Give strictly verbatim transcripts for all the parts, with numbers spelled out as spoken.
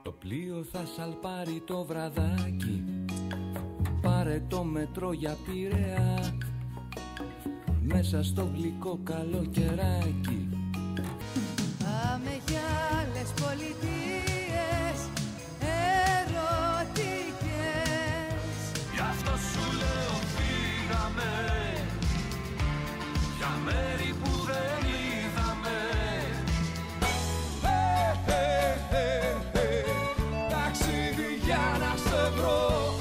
Το πλοίο θα σαλπάρει το βραδάκι, πάρε το μετρό για Πειραιά, μέσα στο γλυκό καλοκαιράκι. Πάμε για άλλες πολιτείες ερωτικές. Γι' αυτό σου λέω φύγαμε, για μέρη που δεν είδαμε. Ε, ε, ε, ε, ταξίδι για να σε βρω.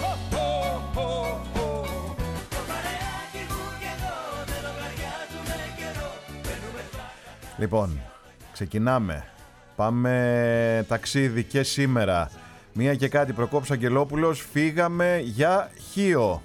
Λοιπόν, ξεκινάμε. Πάμε ταξίδι και σήμερα. Μία και κάτι, Προκόπης Αγγελόπουλος. Φύγαμε για Χίο.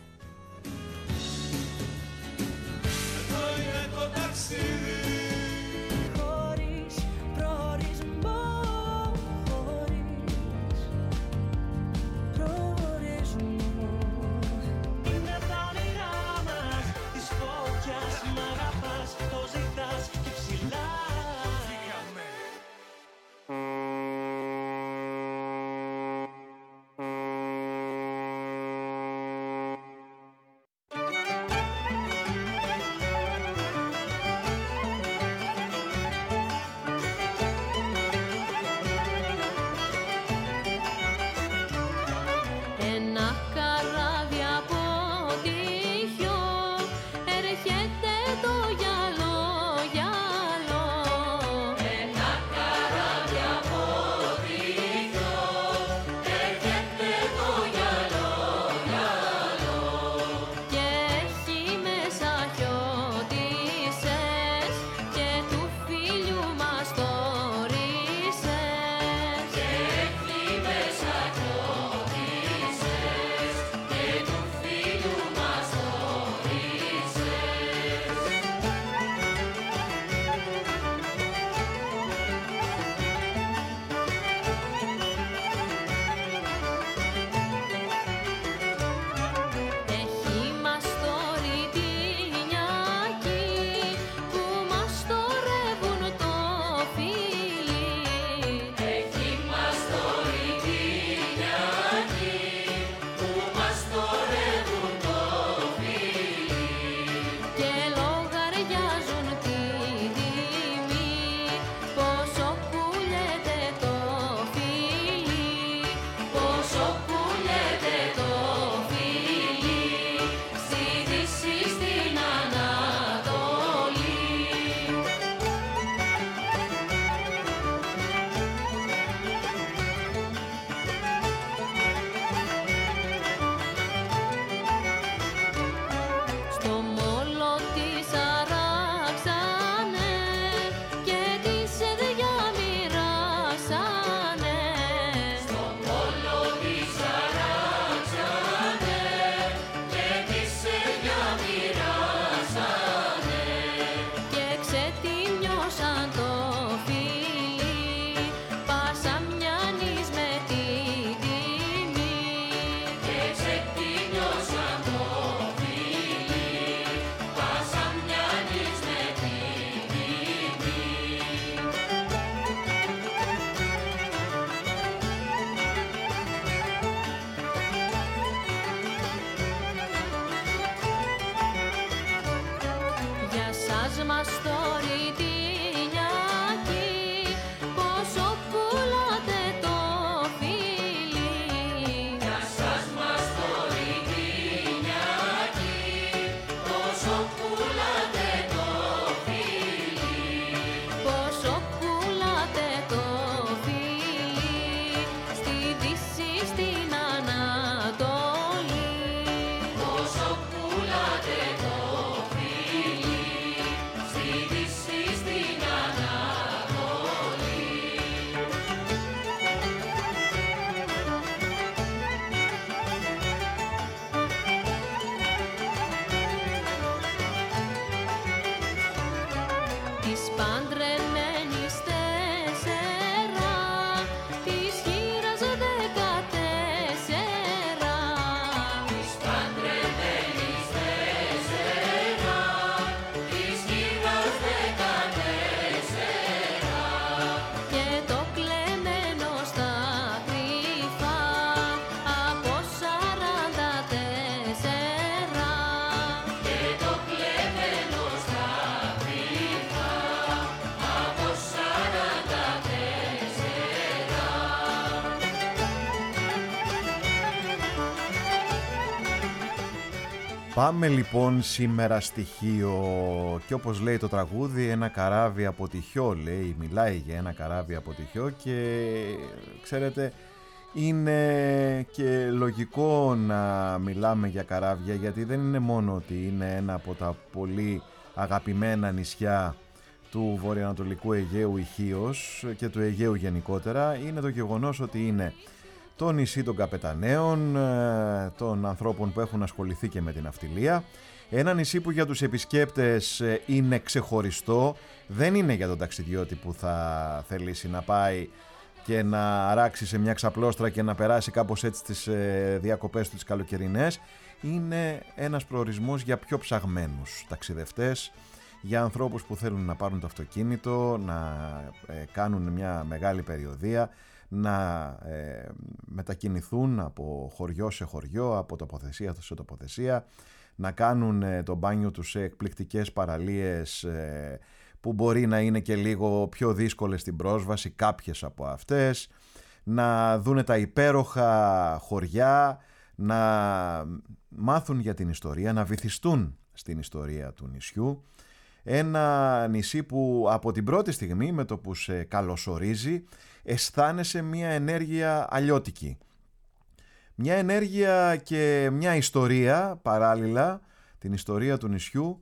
Πάμε λοιπόν σήμερα στοιχείο και όπως λέει το τραγούδι, ένα καράβι από τυχιό, λέει, μιλάει για ένα καράβι από τυχιό και ξέρετε είναι και λογικό να μιλάμε για καράβια, γιατί δεν είναι μόνο ότι είναι ένα από τα πολύ αγαπημένα νησιά του βορειοανατολικού Αιγαίου ηχείως και του Αιγαίου γενικότερα, είναι το γεγονός ότι είναι το νησί των καπεταναίων, των ανθρώπων που έχουν ασχοληθεί και με την ναυτιλία. Ένα νησί που για τους επισκέπτες είναι ξεχωριστό, δεν είναι για τον ταξιδιώτη που θα θελήσει να πάει και να αράξει σε μια ξαπλώστρα και να περάσει κάπως έτσι τις διακοπές του τις καλοκαιρινές. Είναι ένας προορισμός για πιο ψαγμένους ταξιδευτές, για ανθρώπους που θέλουν να πάρουν το αυτοκίνητο, να κάνουν μια μεγάλη περιοδεία, να ε, μετακινηθούν από χωριό σε χωριό, από τοποθεσία σε τοποθεσία, να κάνουν ε, το μπάνιο τους σε εκπληκτικές παραλίες ε, που μπορεί να είναι και λίγο πιο δύσκολες στην πρόσβαση, κάποιες από αυτές, να δούνε τα υπέροχα χωριά, να μάθουν για την ιστορία, να βυθιστούν στην ιστορία του νησιού. Ένα νησί που από την πρώτη στιγμή με το που σε καλωσορίζει αισθάνεσαι μια ενέργεια αλλιώτικη. Μια ενέργεια και μια ιστορία παράλληλα, την ιστορία του νησιού,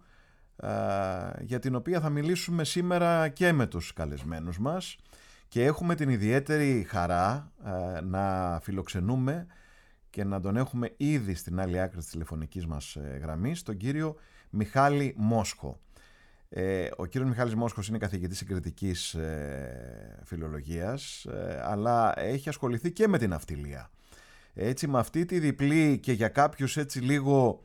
για την οποία θα μιλήσουμε σήμερα και με τους καλεσμένους μας και έχουμε την ιδιαίτερη χαρά να φιλοξενούμε και να τον έχουμε ήδη στην άλλη άκρη της τηλεφωνικής μας γραμμής, τον κύριο Μιχάλη Μόσχο. Ε, ο κύριος Μιχάλης Μόσχος είναι καθηγητής συγκριτικής ε, φιλολογίας, ε, αλλά έχει ασχοληθεί και με την ναυτιλία. Έτσι, με αυτή τη διπλή και για κάποιους έτσι λίγο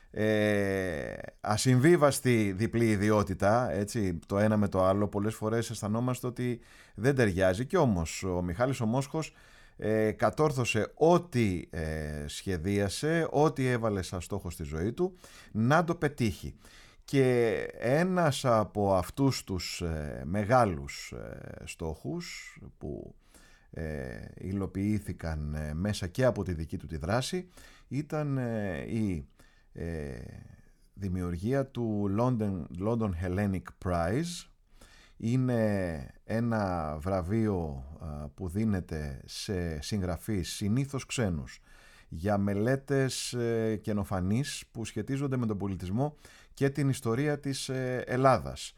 ε, ασυμβίβαστη διπλή ιδιότητα, έτσι, το ένα με το άλλο, πολλές φορές αισθανόμαστε ότι δεν ταιριάζει, και όμως ο Μιχάλης ο Μόσχος ε, κατόρθωσε ό,τι ε, σχεδίασε, ό,τι έβαλε σαν στόχο στη ζωή του, να το πετύχει. Και ένας από αυτούς τους ε, μεγάλους ε, στόχους που ε, υλοποιήθηκαν ε, μέσα και από τη δική του τη δράση ήταν ε, η ε, δημιουργία του London, London Hellenic Prize. Είναι ένα βραβείο ε, που δίνεται σε συγγραφείς, συνήθως ξένους, για μελέτες ε, καινοφανείς που σχετίζονται με τον πολιτισμό και την ιστορία της Ελλάδας.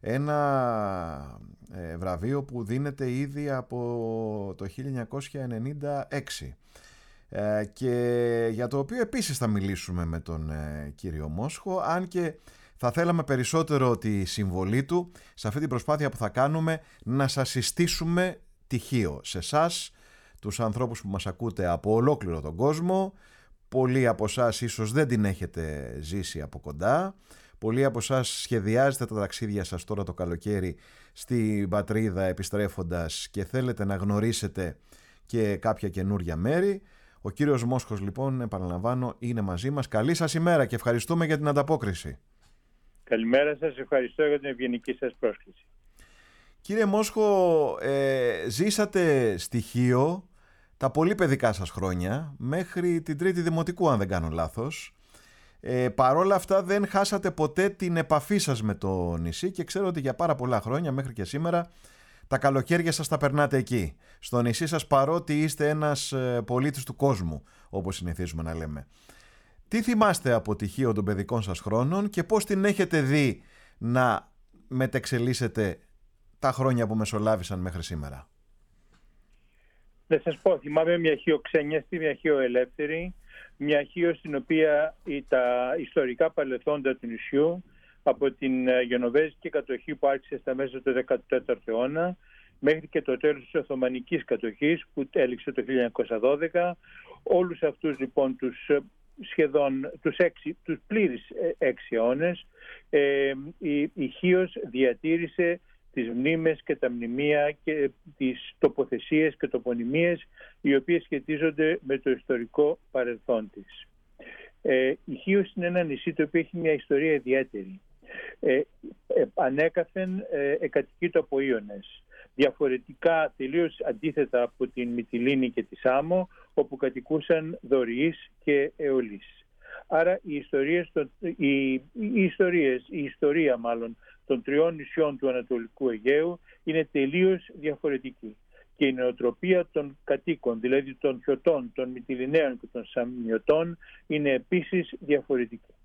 Ένα βραβείο που δίνεται ήδη από το χίλια εννιακόσια ενενήντα έξι και για το οποίο επίσης θα μιλήσουμε με τον κύριο Μόσχο, αν και θα θέλαμε περισσότερο τη συμβολή του σε αυτή την προσπάθεια που θα κάνουμε να σας συστήσουμε τυχείο σε εσάς, τους ανθρώπους που μας ακούτε από ολόκληρο τον κόσμο. Πολλοί από εσάς ίσως δεν την έχετε ζήσει από κοντά. Πολλοί από εσάς σχεδιάζετε τα ταξίδια σας τώρα το καλοκαίρι στην πατρίδα επιστρέφοντας και θέλετε να γνωρίσετε και κάποια καινούρια μέρη. Ο κύριος Μόσχος λοιπόν, επαναλαμβάνω, είναι μαζί μας. Καλή σας ημέρα και ευχαριστούμε για την ανταπόκριση. Καλημέρα σας, ευχαριστώ για την ευγενική σας πρόσκληση. Κύριε Μόσχο, ε, ζήσατε στοιχείο τα πολύ παιδικά σας χρόνια, μέχρι την τρίτη δημοτικού αν δεν κάνω λάθος. Ε, παρόλα αυτά δεν χάσατε ποτέ την επαφή σας με το νησί και ξέρω ότι για πάρα πολλά χρόνια μέχρι και σήμερα τα καλοκαίρια σας τα περνάτε εκεί, στο νησί σας, παρότι είστε ένας πολίτης του κόσμου, όπως συνηθίζουμε να λέμε. Τι θυμάστε από τυχείο των παιδικών σας χρόνων και πώς την έχετε δει να μετεξελίσσετε τα χρόνια που μεσολάβησαν μέχρι σήμερα? Να σας πω, θυμάμαι μια Χίο ξένιαστη, μια Χίο ελεύθερη, μια Χίο στην οποία τα ιστορικά παρελθόντα του νησιού, από την γενοβέζικη κατοχή που άρχισε στα μέσα του δέκατου τέταρτου αιώνα μέχρι και το τέλος της Οθωμανικής κατοχής που έληξε το χίλια εννιακόσια δώδεκα, όλους αυτούς λοιπόν τους σχεδόν τους, έξι, τους πλήρεις έξι αιώνες, ε, η, η Χίος διατήρησε τις μνήμες και τα μνημεία και τις τοποθεσίες και τοπονυμίες οι οποίες σχετίζονται με το ιστορικό παρελθόν της. Ε, η Χίος είναι ένα νησί το οποίο έχει μια ιστορία ιδιαίτερη. Ε, ε, ανέκαθεν ε, εκατοικείτο από Ίωνες. Διαφορετικά, τελείως αντίθετα από την Μυτιλήνη και τη Σάμο, όπου κατοικούσαν Δωριείς και Αιωλείς. Άρα οι ιστορίες, οι, οι ιστορίες, η ιστορία μάλλον των τριών νησιών του Ανατολικού Αιγαίου είναι τελείως διαφορετική. Και η νοοτροπία των κατοίκων, δηλαδή των Χιωτών, των Μυτιληναίων και των Σαμιωτών, είναι επίσης διαφορετική.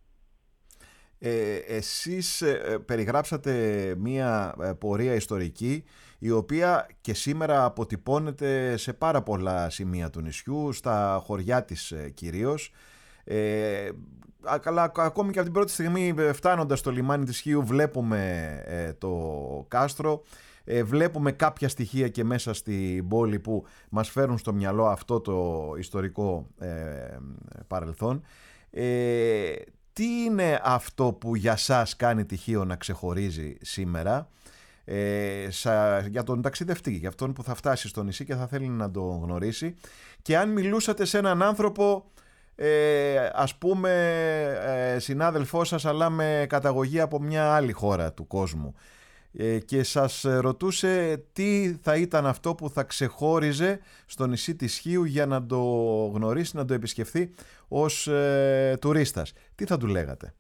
Ε, εσείς ε, περιγράψατε μία ε, πορεία ιστορική η οποία και σήμερα αποτυπώνεται σε πάρα πολλά σημεία του νησιού, στα χωριά της ε, κυρίως. Ε, αλλά ακόμη και από την πρώτη στιγμή φτάνοντας στο λιμάνι της Χίου βλέπουμε ε, το κάστρο, ε, βλέπουμε κάποια στοιχεία και μέσα στην πόλη που μας φέρουν στο μυαλό αυτό το ιστορικό ε, παρελθόν. Ε, τι είναι αυτό που για σας κάνει τη Χίο να ξεχωρίζει σήμερα ε, σα, για τον ταξιδευτή, για αυτόν που θα φτάσει στο νησί και θα θέλει να το γνωρίσει, και αν μιλούσατε σε έναν άνθρωπο Ε, ας πούμε ε, συνάδελφό σας αλλά με καταγωγή από μια άλλη χώρα του κόσμου ε, και σας ρωτούσε τι θα ήταν αυτό που θα ξεχώριζε στο νησί της Χίου για να το γνωρίσει, να το επισκεφθεί ως ε, τουρίστας, τι θα του λέγατε?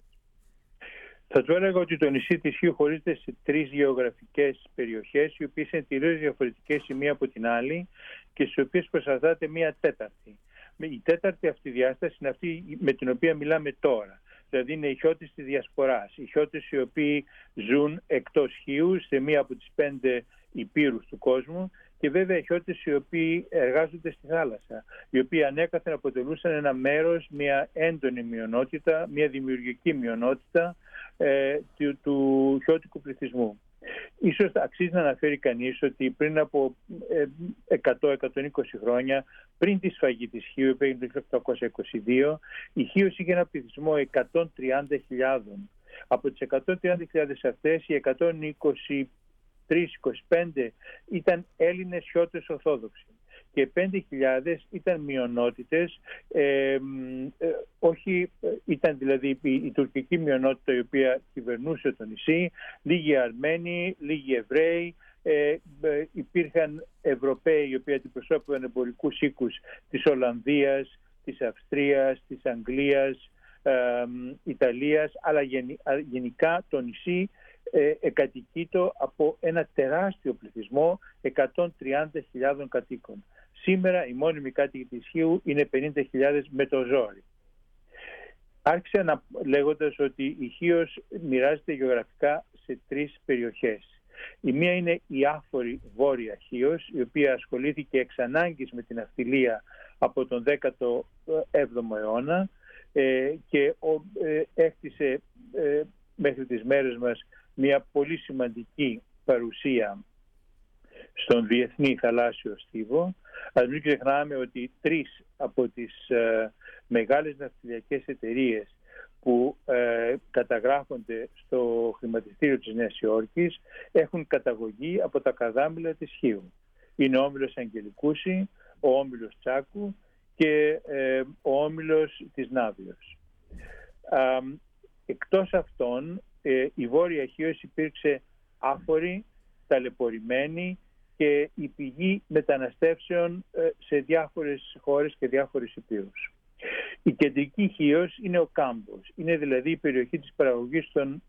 Θα του έλεγα ότι το νησί της Χίου χωρίζεται σε τρεις γεωγραφικές περιοχές, οι οποίες είναι τελείως διαφορετικές η μία από την άλλη και στις οποίες προσαρτάται μία τέταρτη. Η τέταρτη αυτή διάσταση είναι αυτή με την οποία μιλάμε τώρα. Δηλαδή είναι οι Χιώτες της Διασποράς, οι Χιώτες οι οποίοι ζουν εκτός Χίου σε μία από τις πέντε υπήρους του κόσμου, και βέβαια οι Χιώτες οι οποίοι εργάζονται στη θάλασσα, οι οποίοι ανέκαθεν αποτελούσαν ένα μέρος, μια έντονη μειονότητα, μια δημιουργική μειονότητα ε, του, του χιώτικου πληθυσμού. Ίσως αξίζει να αναφέρει κανείς ότι πριν από εκατό με εκατόν είκοσι χρόνια, πριν τη σφαγή της Χίου, το χίλια οκτακόσια είκοσι δύο, η Χίος είχε ένα πληθυσμό εκατόν τριάντα χιλιάδες. Από τις εκατόν τριάντα χιλιάδες αυτές, οι εκατόν είκοσι τρεις με είκοσι πέντε ήταν Έλληνες Χιώτες Ορθόδοξοι και πέντε χιλιάδες ήταν μειονότητες, ε, ε, όχι, ήταν δηλαδή η, η τουρκική μειονότητα η οποία κυβερνούσε το νησί, λίγοι Αρμένοι, λίγοι Εβραίοι, ε, ε, υπήρχαν Ευρωπαίοι οι οποίοι αντιπροσώπευαν εμπορικούς οίκους της Ολλανδίας, της Αυστρίας, της Αγγλίας, ε, Ιταλίας, αλλά γεν, γενικά το νησί ε, εκατοικείτο από ένα τεράστιο πληθυσμό εκατόν τριάντα χιλιάδες κατοίκων. Σήμερα οι μόνιμοι κάτοικοι της Χίου είναι πενήντα χιλιάδες με το ζόρι. Άρχισα να λέγοντας ότι η Χίος μοιράζεται γεωγραφικά σε τρεις περιοχές. Η μία είναι η άφορη Βόρεια Χίος, η οποία ασχολήθηκε εξ ανάγκης με την αυτιλία από τον δέκατο έβδομο αιώνα ε, και ε, έκτισε ε, μέχρι τις μέρες μας μια πολύ σημαντική παρουσία στον διεθνή θαλάσσιο στίβο. Ας μην ξεχνάμε ότι τρεις από τις ε, μεγάλες ναυτιλιακές εταιρείες που ε, καταγράφονται στο χρηματιστήριο της Νέας Υόρκης έχουν καταγωγή από τα καρδάμυλα της Χίου. Είναι ο Όμιλος Αγγελικούση, ο Όμιλος Τσάκου και ε, ο Όμιλος της Νάβιος. Ε, εκτός αυτών, ε, η Βόρεια Χίος υπήρξε άφορη, ταλαιπωρημένη και η πηγή μεταναστεύσεων σε διάφορες χώρες και διάφορες υπήρους. Η κεντρική Χίος είναι ο κάμπος, είναι δηλαδή η περιοχή της παραγωγής των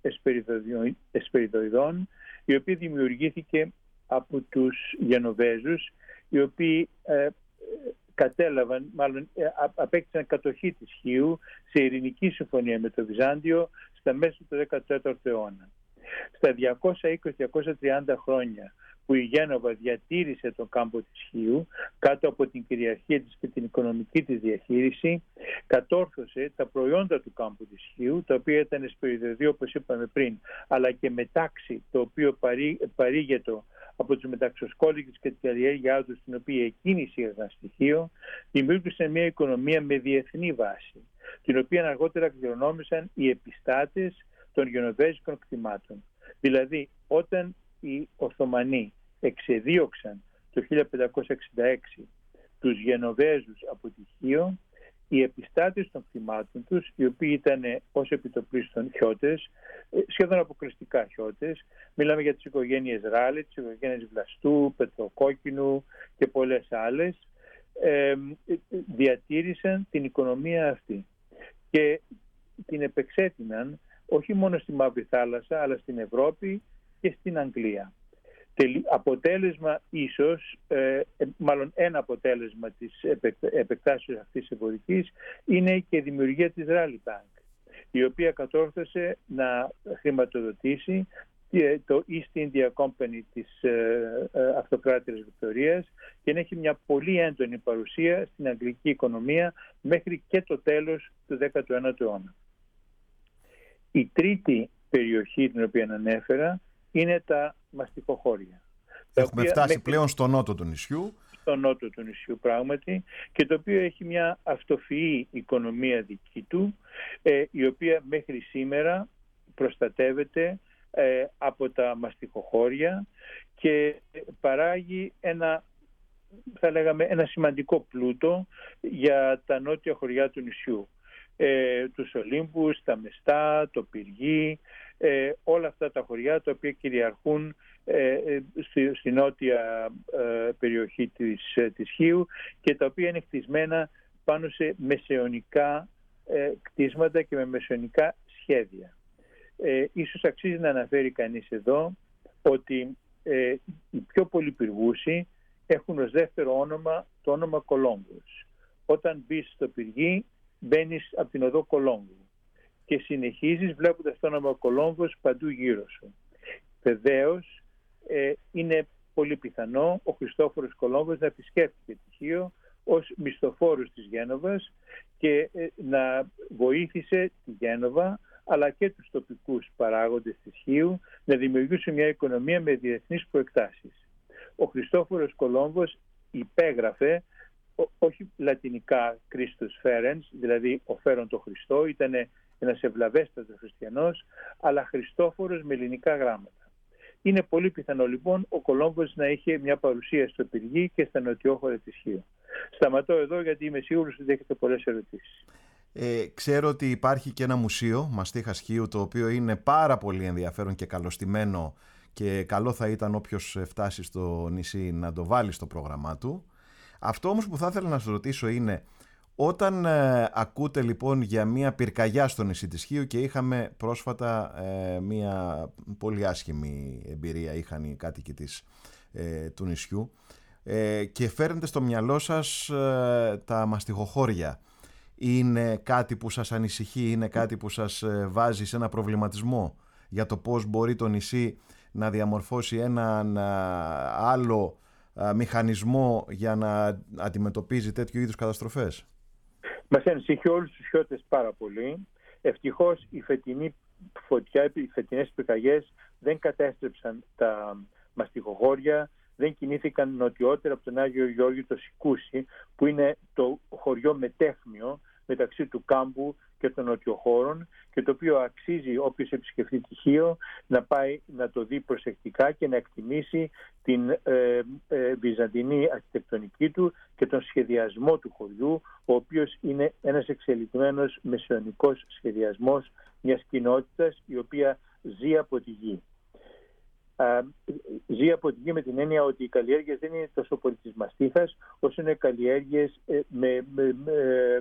εσπεριδοειδών, η οποία δημιουργήθηκε από τους Γενοβέζους, οι οποίοι ε, κατέλαβαν, μάλλον ε, απέκτησαν κατοχή της Χίου σε ειρηνική συμφωνία με το Βυζάντιο στα μέσα του δέκατου τέταρτου αιώνα. Στα διακόσια είκοσι με διακόσια τριάντα χρόνια που η Γένοβα διατήρησε τον κάμπο της Χίου κάτω από την κυριαρχία της και την οικονομική της διαχείριση, κατόρθωσε τα προϊόντα του κάμπου της Χίου, τα οποία ήταν εσπεριδοειδή όπως είπαμε πριν, αλλά και μετάξι το οποίο παρή, παρήγετο από τους μεταξοσκόλικες και την καλλιέργειά τους, την οποία εκείνη εισήγαγαν στη Χίο, δημιούργησε μια οικονομία με διεθνή βάση, την οποία αργότερα κληρονόμησαν οι επιστάτες των γενοβέζικων κτημάτων. Δηλαδή, όταν οι Οθωμανοί εξεδίωξαν το χίλια πεντακόσια εξήντα έξι τους Γενοβέζους από τη Χίο, οι επιστάτες των κτημάτων τους, οι οποίοι ήταν ως επιτοπλίστων Χιώτες, σχεδόν αποκλειστικά Χιώτες, μιλάμε για τις οικογένειες Ράλε, τις οικογένειες Βλαστού, Πετροκόκκινου και πολλές άλλες, ε, διατήρησαν την οικονομία αυτή. και την επεξέτειναν όχι μόνο στη Μαύρη Θάλασσα, αλλά στην Ευρώπη και στην Αγγλία. Αποτέλεσμα ίσως, ε, μάλλον ένα αποτέλεσμα της επεκτάσεως αυτής της εμπορικής είναι και η δημιουργία της Rally Bank, η οποία κατόρθωσε να χρηματοδοτήσει το East India Company της ε, ε, Αυτοκράτορας Βικτωρίας και να έχει μια πολύ έντονη παρουσία στην αγγλική οικονομία μέχρι και το τέλος του δέκατου ένατου αιώνα. Η τρίτη περιοχή την οποία ανέφερα είναι τα μαστιχοχώρια. Έχουμε φτάσει μέχρι... πλέον στο νότο του νησιού. Στο νότο του νησιού πράγματι, και το οποίο έχει μια αυτοφυή οικονομία δική του, ε, η οποία μέχρι σήμερα προστατεύεται ε, από τα μαστιχοχώρια και παράγει ένα, θα λέγαμε, ένα σημαντικό πλούτο για τα νότια χωριά του νησιού. Ε, τους Ολύμπους, τα Μεστά, το Πυργή, ε, όλα αυτά τα χωριά τα οποία κυριαρχούν ε, στη, στη νότια ε, περιοχή της, ε, της Χίου και τα οποία είναι χτισμένα πάνω σε μεσαιωνικά ε, κτίσματα και με μεσαιωνικά σχέδια. Ε, ίσως αξίζει να αναφέρει κανείς εδώ ότι ε, οι πιο πολλοί πυργούσοι έχουν ως δεύτερο όνομα το όνομα Κολόμβος. Όταν μπεις στο Πυργή, μπαίνεις από την οδό Κολόμβου και συνεχίζεις βλέποντας το όνομα Κολόμβος παντού γύρω σου. Βεβαίως ε, είναι πολύ πιθανό ο Χριστόφορος Κολόμβος να επισκέφθηκε τη Χίο ως μισθοφόρος της Γένοβας και ε, να βοήθησε τη Γένοβα αλλά και τους τοπικούς παράγοντες της Χίου να δημιουργήσουν μια οικονομία με διεθνείς προεκτάσεις. Ο Χριστόφορος Κολόμβος υπέγραφε όχι λατινικά Christus Ferens, δηλαδή ο φέρον το Χριστό, ήταν ένας ευλαβέστατος χριστιανός, αλλά Χριστόφορος με ελληνικά γράμματα. Είναι πολύ πιθανό λοιπόν ο Κολόμβος να είχε μια παρουσία στο Πυργή και στα νοτιόχώρα της Χίου. Σταματώ εδώ γιατί είμαι σίγουρος ότι έχετε πολλές ερωτήσεις. Ε, ξέρω ότι υπάρχει και ένα μουσείο Μαστίχας Χίου, το οποίο είναι πάρα πολύ ενδιαφέρον και καλωστημένο και καλό θα ήταν όποιος φτάσει στο νησί να το βάλει στο πρόγραμμά του. Αυτό όμως που θα ήθελα να σας ρωτήσω είναι, όταν ε, ακούτε λοιπόν για μια πυρκαγιά στο νησί της Χίου, και είχαμε πρόσφατα ε, μια πολύ άσχημη εμπειρία, είχαν οι κάτοικοι της, ε, του νησιού, ε, και φέρνετε στο μυαλό σας ε, τα μαστιχοχώρια, είναι κάτι που σας ανησυχεί, είναι κάτι που σας ε, βάζει σε ένα προβληματισμό για το πώς μπορεί το νησί να διαμορφώσει έναν ε, άλλο μηχανισμό για να αντιμετωπίζει τέτοιου είδους καταστροφές? Μας ανησυχεί όλους τους χιώτες πάρα πολύ. Ευτυχώς η φετινή φωτιά, οι φετινές πυρκαγιές δεν κατέστρεψαν τα μαστιχοχώρια, δεν κινήθηκαν νοτιότερα από τον Άγιο Γεώργιο το Σικούσι, που είναι το χωριό μετέφμιο μεταξύ του Κάμπου και των νοτιοχώρων και το οποίο αξίζει όποιος επισκεφτεί τη Χίο να πάει να το δει προσεκτικά και να εκτιμήσει την ε, ε, βυζαντινή αρχιτεκτονική του και τον σχεδιασμό του χωριού, ο οποίος είναι ένας εξελιγμένος μεσαιωνικός σχεδιασμός μιας κοινότητας η οποία ζει από τη γη. Uh, ζει από τη γη με την έννοια ότι οι καλλιέργειες δεν είναι τόσο πολύ της μαστίχας όσο είναι καλλιέργειες ε, με, με, με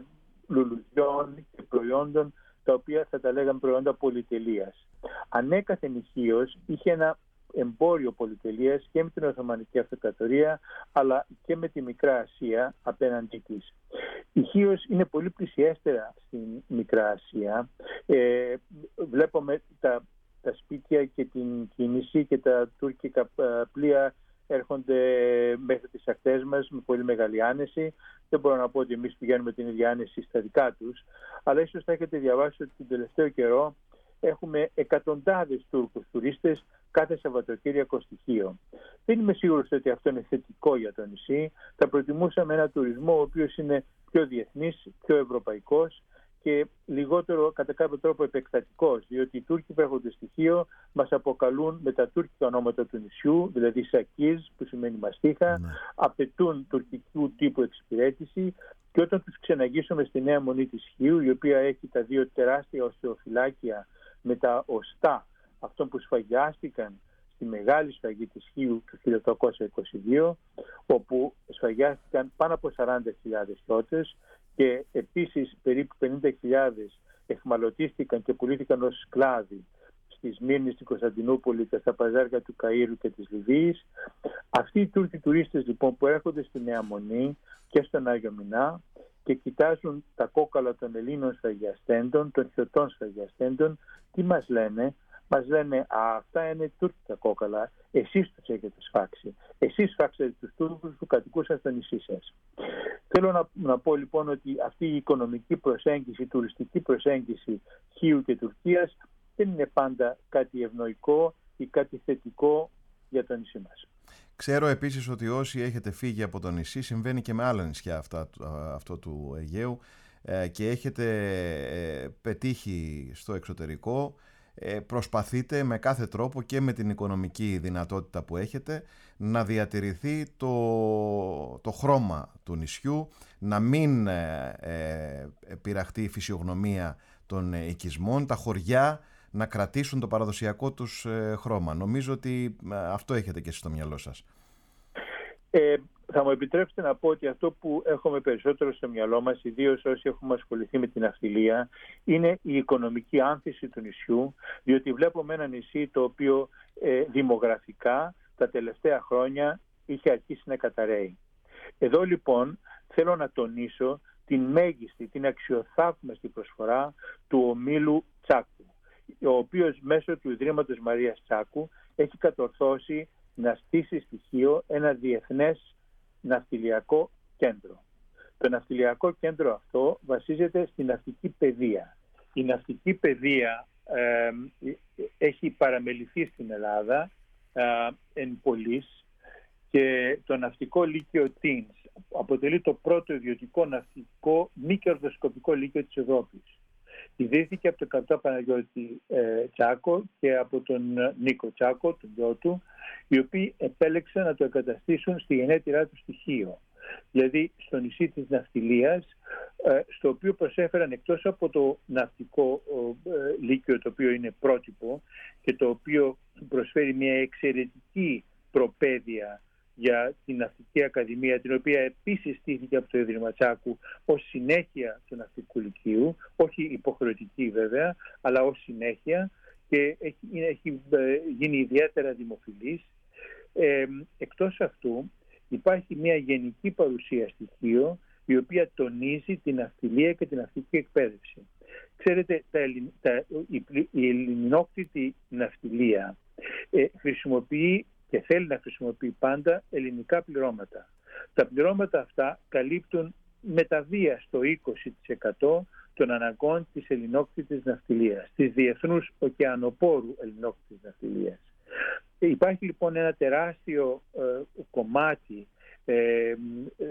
λουλουδιών και προϊόντων τα οποία θα τα λέγαμε προϊόντα πολυτελείας. Ανέκαθεν η Χίος είχε ένα εμπόριο πολυτελείας και με την Οθωμανική Αυτοκρατορία αλλά και με τη Μικρά Ασία απέναντί της. Η Χίος είναι πολύ πλησιέστερα στην Μικρά Ασία. Ε, βλέπουμε τα τα σπίτια και την κίνηση και τα τουρκικά πλοία έρχονται μέχρι τις ακτές μας με πολύ μεγάλη άνεση. Δεν μπορώ να πω ότι εμείς πηγαίνουμε την ίδια άνεση στα δικά τους, αλλά ίσως θα έχετε διαβάσει ότι τον τελευταίο καιρό έχουμε εκατοντάδες Τούρκους τουρίστες κάθε Σαββατοκύριακο στη Χίο. Δεν είμαι σίγουρος ότι αυτό είναι θετικό για το νησί. Θα προτιμούσαμε ένα τουρισμό ο οποίος είναι πιο διεθνής, πιο ευρωπαϊκός και λιγότερο κατά κάποιο τρόπο επεκτατικός, διότι οι Τούρκοι που έρχονται στη Χίο μας αποκαλούν με τα τουρκικά ονόματα του νησιού, δηλαδή Σακίζ που σημαίνει μαστίχα, ναι. Απαιτούν τουρκικού τύπου εξυπηρέτηση και όταν τους ξεναγήσουμε στη Νέα Μονή της Χίου, η οποία έχει τα δύο τεράστια οστεοφυλάκια με τα οστά αυτών που σφαγιάστηκαν στη μεγάλη σφαγή της Χίου του χίλια οκτακόσια είκοσι δύο, όπου σφαγιάστηκαν πάνω από σαράντα χιλιάδες χιώτες και επίσης περίπου πενήντα χιλιάδες εχμαλωτίστηκαν και πουλήθηκαν ως σκλάβοι στη Σμύρνη, στην Κωνσταντινούπολη και στα παζάρια του Καΐρου και της Λιβύης. Αυτοί οι Τούρκοι τουρίστες λοιπόν που έρχονται στη Νέα Μονή και στον Άγιο Μινά και κοιτάζουν τα κόκαλα των Ελλήνων σφαγιαστέντων, των χιωτών σφαγιαστέντων, τι μας λένε? Μας λένε, α, αυτά είναι τουρκικά κόκαλα, εσείς τους έχετε σφάξει. Εσείς σφάξατε τους Τούρκους που κατοικούσαν στο νησί σας. Θέλω να, να πω λοιπόν ότι αυτή η οικονομική προσέγγιση, η τουριστική προσέγγιση Χίου και Τουρκίας δεν είναι πάντα κάτι ευνοϊκό ή κάτι θετικό για το νησί μας. Ξέρω επίσης ότι όσοι έχετε φύγει από το νησί, συμβαίνει και με άλλα νησιά αυτά, αυτό του Αιγαίου, και έχετε πετύχει στο εξωτερικό, προσπαθείτε με κάθε τρόπο και με την οικονομική δυνατότητα που έχετε να διατηρηθεί το, το χρώμα του νησιού, να μην ε, πειραχτεί η φυσιογνωμία των οικισμών, τα χωριά να κρατήσουν το παραδοσιακό τους ε, χρώμα. Νομίζω ότι ε, αυτό έχετε και εσείς στο μυαλό σας. Ε, θα μου επιτρέψετε να πω ότι αυτό που έχουμε περισσότερο στο μυαλό μας, ιδίως όσοι έχουμε ασχοληθεί με την ναυτιλία, είναι η οικονομική άνθηση του νησιού, διότι βλέπουμε ένα νησί το οποίο ε, δημογραφικά τα τελευταία χρόνια είχε αρχίσει να καταραίει. Εδώ λοιπόν θέλω να τονίσω την μέγιστη, την αξιοθαύμαστη προσφορά του ομίλου Τσάκου, ο οποίος μέσω του Ιδρύματος Μαρίας Τσάκου έχει κατορθώσει να στήσει στη Χίο ένα διεθνές ναυτιλιακό κέντρο. Το ναυτιλιακό κέντρο αυτό βασίζεται στη ναυτική παιδεία. Η ναυτική παιδεία ε, έχει παραμεληθεί στην Ελλάδα ε, εν πολλής, και το ναυτικό λύκειο Τίνς αποτελεί το πρώτο ιδιωτικό ναυτικό μη κερδοσκοπικό λύκειο της Ευρώπης. Ιδρύθηκε από τον καπετάν Παναγιώτη ε, Τσάκο και από τον Νίκο Τσάκο, τον γιο του, οι οποίοι επέλεξαν να το εγκαταστήσουν στη γενέτειρά του στη Χίο, δηλαδή στο νησί της ναυτιλίας, ε, στο οποίο προσέφεραν εκτός από το ναυτικό ε, λύκειο, το οποίο είναι πρότυπο και το οποίο προσφέρει μια εξαιρετική προπαίδεια για την Ναυτική Ακαδημία, την οποία επίσης στήθηκε από το Ίδρυμα Τσάκου ως συνέχεια του Ναυτικού Λυκείου, όχι υποχρεωτική βέβαια, αλλά ως συνέχεια, και έχει, έχει γίνει ιδιαίτερα δημοφιλής. Ε, εκτός αυτού υπάρχει μια γενική παρουσία στοιχείο η οποία τονίζει την ναυτιλία και την ναυτική εκπαίδευση. Ξέρετε, τα, τα, η, η ελληνόκτητη ναυτιλία ε, χρησιμοποιεί και θέλει να χρησιμοποιεί πάντα ελληνικά πληρώματα. Τα πληρώματα αυτά καλύπτουν με τα βία στο είκοσι τοις εκατό των αναγκών της ελληνόκτητης ναυτιλίας, της διεθνούς ωκεανοπόρου ελληνόκτητης ναυτιλίας. Υπάρχει λοιπόν ένα τεράστιο ε, κομμάτι ε, ε, ε,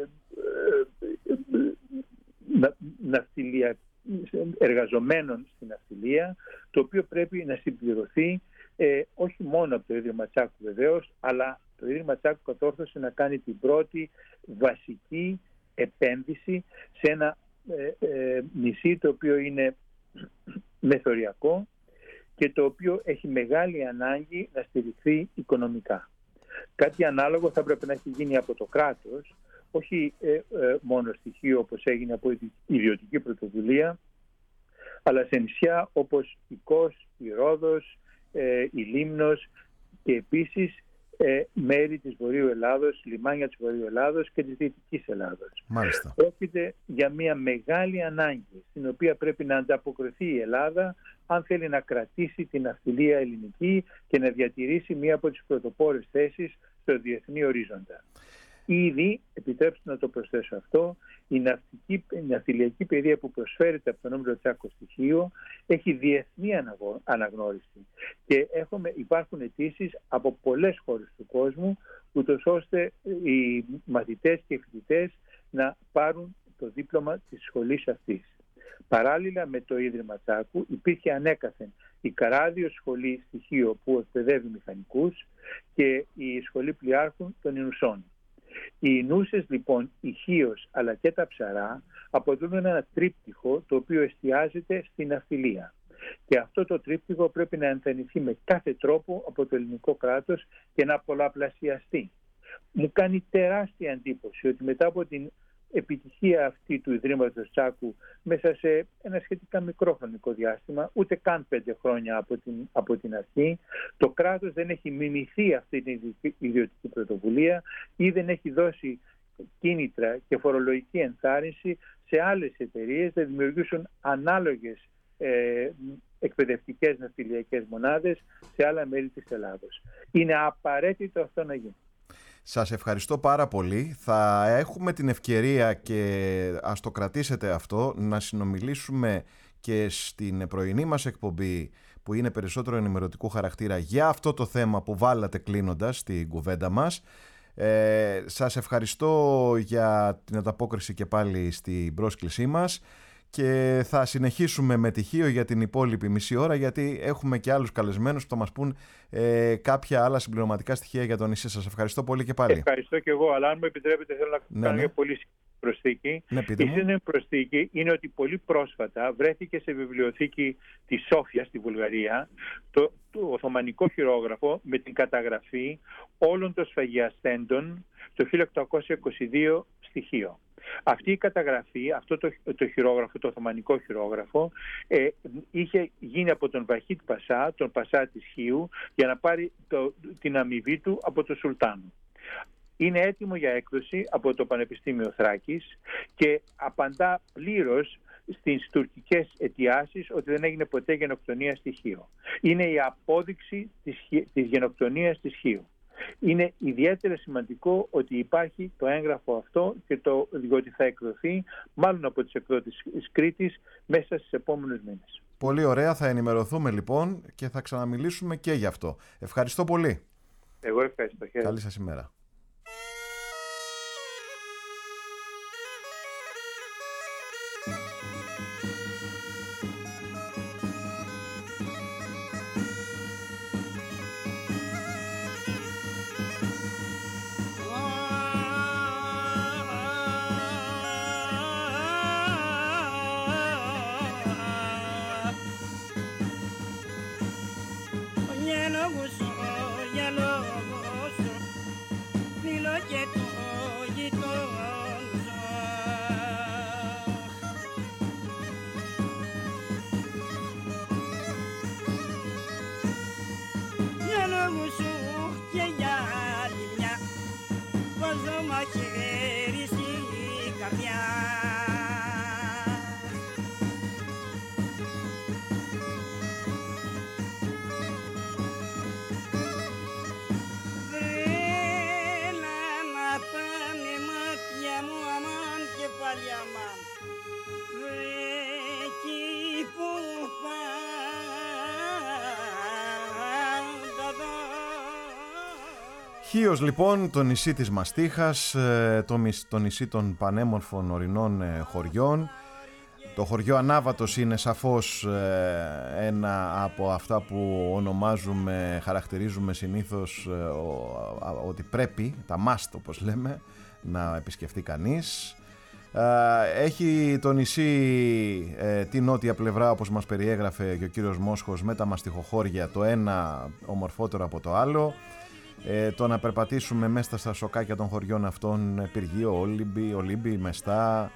να, ναυτιλία, εργαζομένων στην ναυτιλία, το οποίο πρέπει να συμπληρωθεί Ε, όχι μόνο από το Ίδρυμα Τσάκου βεβαίως, αλλά το Ίδρυμα Τσάκου κατόρθωσε να κάνει την πρώτη βασική επένδυση σε ένα ε, ε, νησί το οποίο είναι μεθοριακό και το οποίο έχει μεγάλη ανάγκη να στηριχθεί οικονομικά. Κάτι ανάλογο θα πρέπει να έχει γίνει από το κράτος, όχι ε, ε, μόνο στοιχείο όπως έγινε από ιδιωτική πρωτοβουλία, αλλά σε νησιά όπως η Κος, η Ρόδος, η Λίμνος και επίσης ε, μέρη της Βορείου Ελλάδος, λιμάνια της Βορείου Ελλάδος και της Δυτικής Ελλάδος. Μάλιστα. Πρόκειται για μια μεγάλη ανάγκη στην οποία πρέπει να ανταποκριθεί η Ελλάδα αν θέλει να κρατήσει την ναυτιλία ελληνική και να διατηρήσει μία από τις πρωτοπόρες θέσεις στο διεθνή ορίζοντα. Ήδη, επιτρέψτε να το προσθέσω αυτό, η, ναυτική, η ναυτιλιακή παιδεία που προσφέρεται από τον Όμιλο Τσάκο στοιχείο έχει διεθνή αναγνώριση και έχουμε, υπάρχουν αιτήσεις από πολλές χώρες του κόσμου, ούτως ώστε οι μαθητές και οι φοιτητές να πάρουν το δίπλωμα της σχολής αυτής. Παράλληλα με το Ίδρυμα Τσάκου υπήρχε ανέκαθεν η Καράδιος Σχολή Στοιχείο που εκπαιδεύει μηχανικούς και η Σχολή Πλοιάρχων των Ινουσών. Οι Ινούσες λοιπόν, η Χίος αλλά και τα Ψαρά αποτελούν ένα τρίπτυχο το οποίο εστιάζεται στην ναυτιλία. Και αυτό το τρίπτυχο πρέπει να ενθαρρυνθεί με κάθε τρόπο από το ελληνικό κράτος και να πολλαπλασιαστεί. Μου κάνει τεράστια εντύπωση ότι μετά από την επιτυχία αυτή του Ιδρύματος Τσάκου μέσα σε ένα σχετικά μικρό χρονικό διάστημα, ούτε καν πέντε χρόνια από την, από την αρχή. Το κράτος δεν έχει μιμηθεί αυτή την ιδιωτική πρωτοβουλία ή δεν έχει δώσει κίνητρα και φορολογική ενθάρρυνση σε άλλες εταιρείες να δημιουργήσουν ανάλογες ε, εκπαιδευτικές ναυτιλιακές μονάδες σε άλλα μέρη της Ελλάδος. Είναι απαραίτητο αυτό να γίνει. Σας ευχαριστώ πάρα πολύ. Θα έχουμε την ευκαιρία, και ας το κρατήσετε αυτό, να συνομιλήσουμε και στην πρωινή μας εκπομπή, που είναι περισσότερο ενημερωτικού χαρακτήρα, για αυτό το θέμα που βάλατε κλείνοντας την κουβέντα μας. Ε, σας ευχαριστώ για την ανταπόκριση και πάλι στην πρόσκλησή μας, και θα συνεχίσουμε με τυχείο για την υπόλοιπη μισή ώρα, γιατί έχουμε και άλλους καλεσμένους που θα μας πούν ε, κάποια άλλα συμπληρωματικά στοιχεία για το νησί. Σας ευχαριστώ πολύ και πάλι. Ευχαριστώ και εγώ, αλλά αν μου επιτρέπετε θέλω να ναι, κάνω ναι. μια πολύ προσθήκη. Ναι, η σύντομη προσθήκη είναι ότι πολύ πρόσφατα βρέθηκε σε βιβλιοθήκη της Σόφιας στη Βουλγαρία το, το οθωμανικό χειρόγραφο με την καταγραφή όλων των σφαγιαστέντων το χίλια οκτακόσια είκοσι δύο στοιχείο. Αυτή η καταγραφή, αυτό το, το χειρόγραφο, το οθωμανικό χειρόγραφο, ε, είχε γίνει από τον Βαχίτ Πασά, τον Πασά της Χίου, για να πάρει το, την αμοιβή του από τον Σουλτάνο. Είναι έτοιμο για έκδοση από το Πανεπιστήμιο Θράκης και απαντά πλήρως στις τουρκικές αιτιάσεις ότι δεν έγινε ποτέ γενοκτονία στη Χίο. Είναι η απόδειξη της, της γενοκτονίας της Χίου. Είναι ιδιαίτερα σημαντικό ότι υπάρχει το έγγραφο αυτό και το διότι θα εκδοθεί μάλλον από τις εκδότες της Κρήτης μέσα στις επόμενους μήνες. Πολύ ωραία, θα ενημερωθούμε λοιπόν και θα ξαναμιλήσουμε και γι' αυτό. Ευχαριστώ πολύ. Εγώ ευχαριστώ. Καλή σας ημέρα. Χίος λοιπόν, το νησί της Μαστίχας, το, το νησί των πανέμορφων ορεινών χωριών. Το χωριό Ανάβατος είναι σαφώς ένα από αυτά που ονομάζουμε, χαρακτηρίζουμε συνήθως ότι πρέπει, τα must όπως λέμε, να επισκεφτεί κανείς. Έχει το νησί τη νότια πλευρά, όπως μας περιέγραφε και ο κύριος Μόσχος, με τα μαστιχοχώρια, το ένα ομορφότερο από το άλλο. Ε, το να περπατήσουμε μέσα στα σοκάκια των χωριών αυτών, Πυργείο, Όλυμπη, Ολύμπη, Μεστά,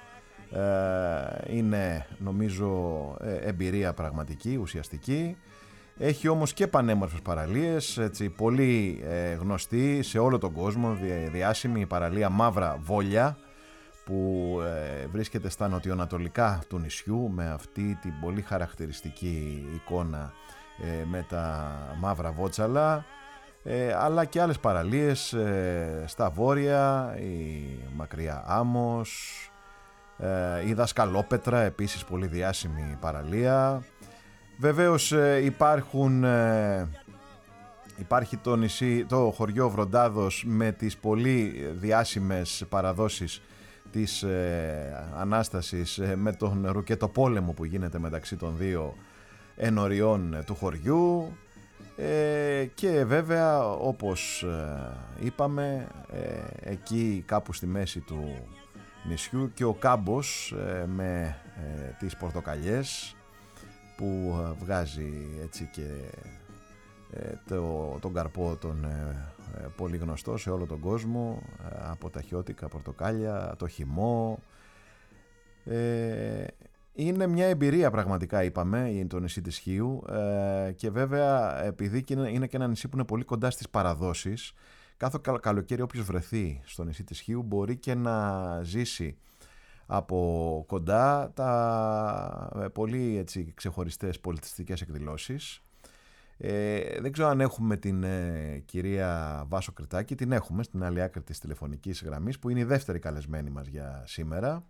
ε, είναι νομίζω ε, εμπειρία πραγματική, ουσιαστική. Έχει όμως και πανέμορφες παραλίες, έτσι, πολύ ε, γνωστή σε όλο τον κόσμο, διάσημη η παραλία Μαύρα Βόλια, που ε, βρίσκεται στα νοτιοανατολικά του νησιού, με αυτή την πολύ χαρακτηριστική εικόνα ε, με τα μαύρα βότσαλα. Ε, αλλά και άλλες παραλίες ε, στα βόρεια, η μακριά Άμμος, ε, η Δασκαλόπετρα, επίσης πολύ διάσημη παραλία. Βεβαίως ε, υπάρχουν, ε, υπάρχει το, νησί, το χωριό Βροντάδος με τις πολύ διάσημες παραδόσεις της ε, Ανάστασης, ε, με τον ρουκετοπόλεμο που γίνεται μεταξύ των δύο ενωριών του χωριού. Ε, και βέβαια, όπως ε, είπαμε, ε, εκεί κάπου στη μέση του νησιού και ο κάμπος ε, με ε, τις πορτοκαλιές που ε, βγάζει έτσι και ε, το, τον καρπό τον ε, πολύ γνωστό σε όλο τον κόσμο, από τα χιώτικα πορτοκάλια, το χυμό. Ε, είναι μια εμπειρία πραγματικά, είπαμε, το νησί της Χίου, ε, και βέβαια επειδή είναι, είναι και ένα νησί που είναι πολύ κοντά στις παραδόσεις, κάθε καλοκαίρι όποιος βρεθεί στο νησί της Χίου μπορεί και να ζήσει από κοντά τα πολύ έτσι ξεχωριστές πολιτιστικές εκδηλώσεις. Ε, δεν ξέρω αν έχουμε την ε, κυρία Βάσο Κρητάκη. Την έχουμε στην άλλη άκρη της τηλεφωνικής γραμμής, που είναι η δεύτερη καλεσμένη μας για σήμερα.